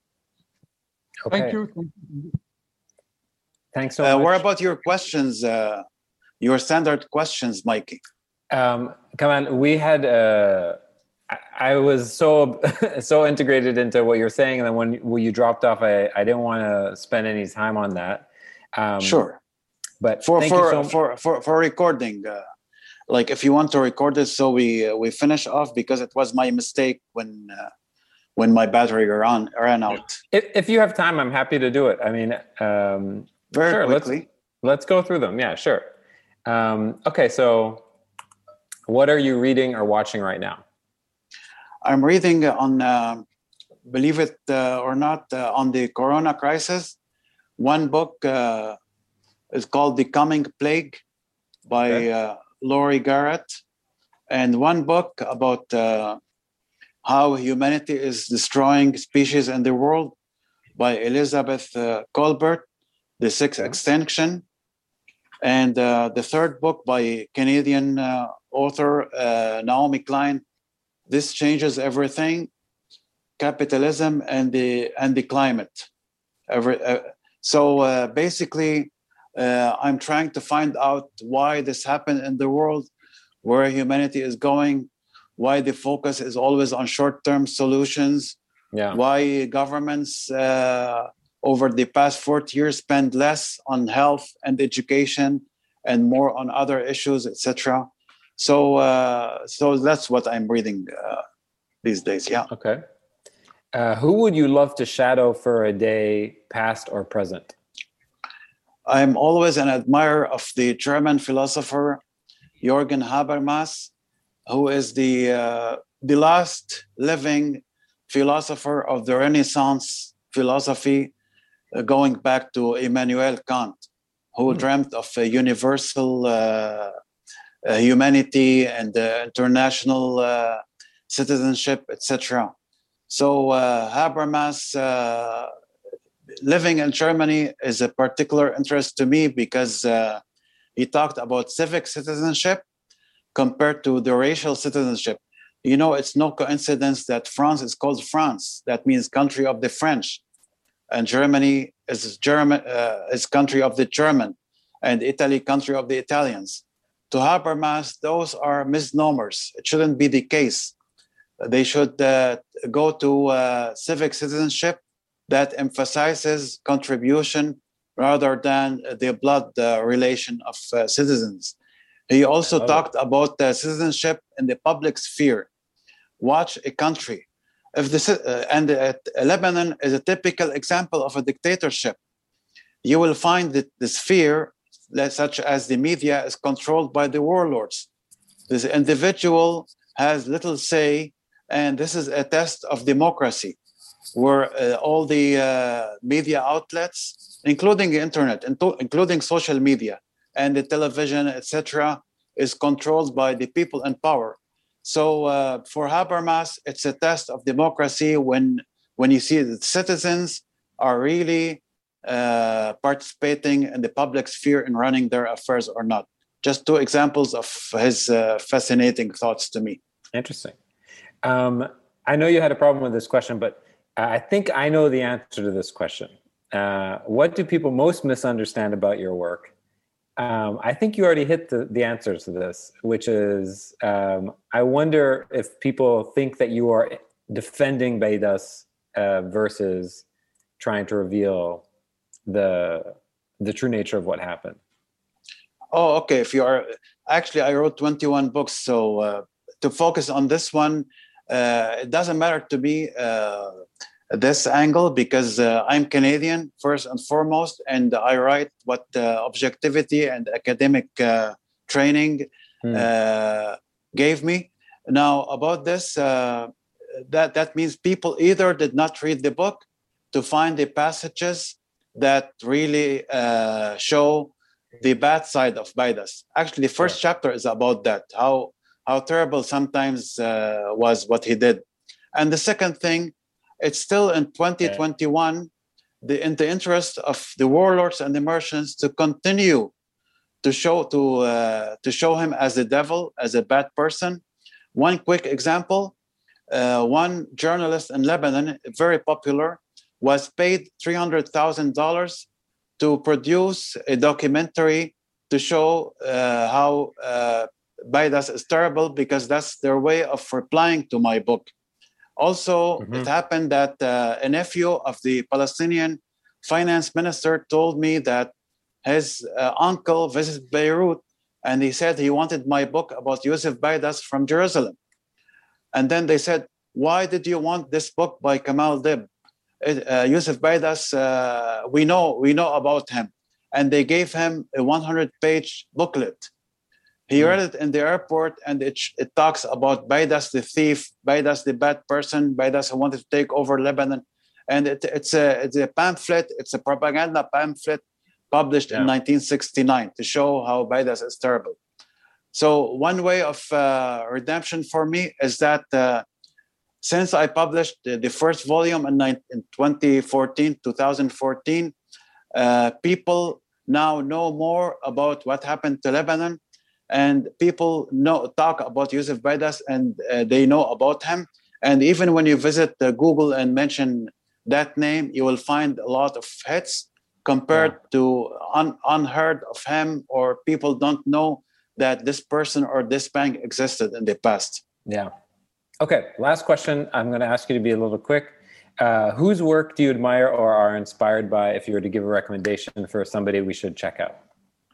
Okay. Thank you. Thanks so uh, much. What about your questions, uh, your standard questions, Mikey? Um, Kamal, we had. Uh, I, I was so so integrated into what you're saying, and then when, when you dropped off, I, I didn't want to spend any time on that. Um, sure. But for thank for, you so for for for recording, uh, like if you want to record this, so we uh, we finish off because it was my mistake when uh, when my battery ran ran out. If, if you have time, I'm happy to do it. I mean, um, very sure, quickly. Let's, let's go through them. Yeah, sure. Um, okay, so what are you reading or watching right now? I'm reading on, uh, believe it uh, or not, uh, on the Corona crisis. One book uh, is called The Coming Plague by okay. uh, Laurie Garrett. And one book about uh, how humanity is destroying species in the world by Elizabeth uh, Colbert, The Sixth okay. Extinction. And uh, the third book by Canadian uh, author uh, Naomi Klein, This Changes Everything, Capitalism and the and the Climate. Every, uh, so uh, basically, uh, I'm trying to find out why this happened in the world, where humanity is going, why the focus is always on short-term solutions, yeah. why governments uh, over the past forty years spend less on health and education and more on other issues, et cetera. So, uh, so that's what I'm reading uh, these days. Yeah. Okay. Uh, who would you love to shadow for a day, past or present? I'm always an admirer of the German philosopher Jürgen Habermas, who is the uh, the last living philosopher of the Renaissance philosophy, uh, going back to Immanuel Kant, who mm. dreamt of a universal uh, uh, humanity and uh, international uh, citizenship, et cetera. So uh, Habermas, uh, living in Germany is a particular interest to me because uh, he talked about civic citizenship compared to the racial citizenship. You know, it's no coincidence that France is called France. That means country of the French. And Germany is German, uh, is country of the German, and Italy, country of the Italians. To Habermas, those are misnomers. It shouldn't be the case. They should uh, go to uh, civic citizenship that emphasizes contribution rather than the blood uh, relation of uh, citizens. He also talked it. about uh, citizenship in the public sphere. Watch a country. If the, uh, and uh, Lebanon is a typical example of a dictatorship. You will find that the sphere, such as the media, is controlled by the warlords. This individual has little say, and this is a test of democracy, where uh, all the uh, media outlets, including the internet, including social media and the television, et cetera, is controlled by the people in power. So uh, for Habermas, it's a test of democracy when when you see that citizens are really uh, participating in the public sphere and running their affairs or not. Just two examples of his uh, fascinating thoughts to me. Interesting. Um, I know you had a problem with this question, but I think I know the answer to this question. Uh, what do people most misunderstand about your work? Um, I think you already hit the, the answer to this, which is, um, I wonder if people think that you are defending Beidas uh, versus trying to reveal the the true nature of what happened. Oh, okay. If you are, actually, I wrote twenty-one books, so uh, to focus on this one, uh, it doesn't matter to me uh, this angle because uh, I'm Canadian first and foremost, and I write what uh, objectivity and academic uh, training mm. uh, gave me. Now about this, uh, that that means people either did not read the book to find the passages that really uh, show the bad side of Beidas. Actually, the first yeah. chapter is about that, how how terrible sometimes uh, was what he did. And the second thing, it's still in twenty twenty-one, yeah. the, in the interest of the warlords and the merchants to continue to show to uh, to show him as the devil, as a bad person. One quick example, uh, one journalist in Lebanon, very popular, was paid three hundred thousand dollars to produce a documentary to show uh, how uh, Baidas is terrible because that's their way of replying to my book. Also, mm-hmm. it happened that uh, a nephew of the Palestinian finance minister told me that his uh, uncle visited Beirut, and he said he wanted my book about Yusuf Baidas from Jerusalem. And then they said, why did you want this book by Kamal Dib? Uh, Yusuf Baidas, uh, we know we know about him. And they gave him a one hundred page booklet. He mm. read it in the airport, and it, it talks about Baidas the thief, Baidas the bad person, Baidas who wanted to take over Lebanon. And it, it's, a, it's a pamphlet, it's a propaganda pamphlet published yeah. in nineteen sixty-nine to show how Baidas is terrible. So one way of uh, redemption for me is that uh, since I published the, the first volume in, in twenty fourteen, twenty fourteen, uh, people now know more about what happened to Lebanon, and people know talk about Yusuf Baidas, and uh, they know about him. And even when you visit uh, Google and mention that name, you will find a lot of hits compared yeah. to un- unheard of him, or people don't know that this person or this bank existed in the past. Yeah. Okay, last question. I'm going to ask you to be a little quick. Uh, whose work do you admire or are inspired by if you were to give a recommendation for somebody we should check out?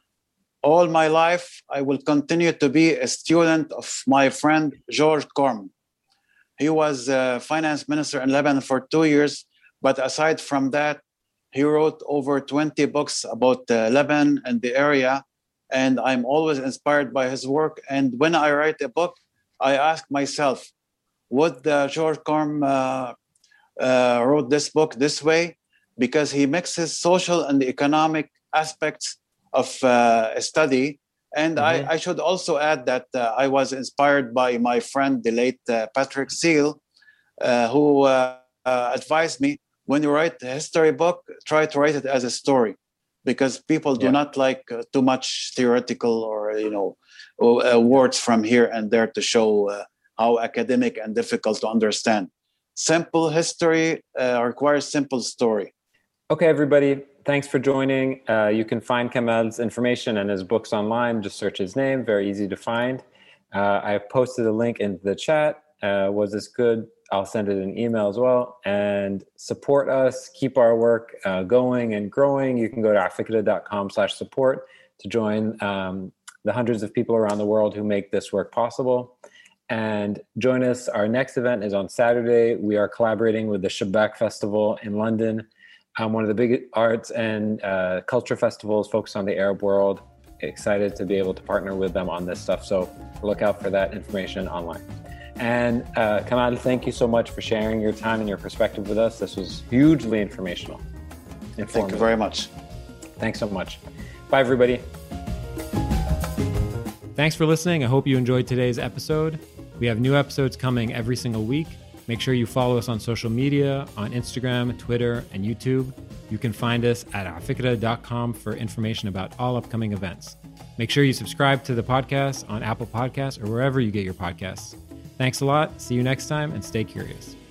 All my life, I will continue to be a student of my friend George Corm. He was a finance minister in Lebanon for two years, but aside from that, he wrote over twenty books about uh, Lebanon and the area, and I'm always inspired by his work. And when I write a book, I ask myself, would uh, George Corm uh, uh, wrote this book this way? Because he mixes social and economic aspects of uh, a study. And mm-hmm. I, I should also add that uh, I was inspired by my friend, the late uh, Patrick Seal, uh, who uh, uh, advised me, when you write a history book, try to write it as a story, because people do yeah. not like uh, too much theoretical or, you know, uh, words from here and there to show uh, how academic and difficult to understand. Simple history uh, requires simple story. Okay, everybody. Thanks for joining. Uh, you can find Kamal's information and his books online. Just search his name. Very easy to find. Uh, I posted a link in the chat. Uh, was this good? I'll send it in email as well. And support us. Keep our work uh, going and growing. You can go to afikra.com slash support to join um, the hundreds of people around the world who make this work possible. And join us. Our next event is on Saturday. We are collaborating with the Shabak Festival in London. Um, one of the big arts and uh, culture festivals focused on the Arab world. Excited to be able to partner with them on this stuff. So look out for that information online. And uh, Kamal, thank you so much for sharing your time and your perspective with us. This was hugely informational. Thank you very much. Thanks so much. Bye, everybody. Thanks for listening. I hope you enjoyed today's episode. We have new episodes coming every single week. Make sure you follow us on social media, on Instagram, Twitter, and YouTube. You can find us at afikra dot com for information about all upcoming events. Make sure you subscribe to the podcast on Apple Podcasts or wherever you get your podcasts. Thanks a lot. See you next time, and stay curious.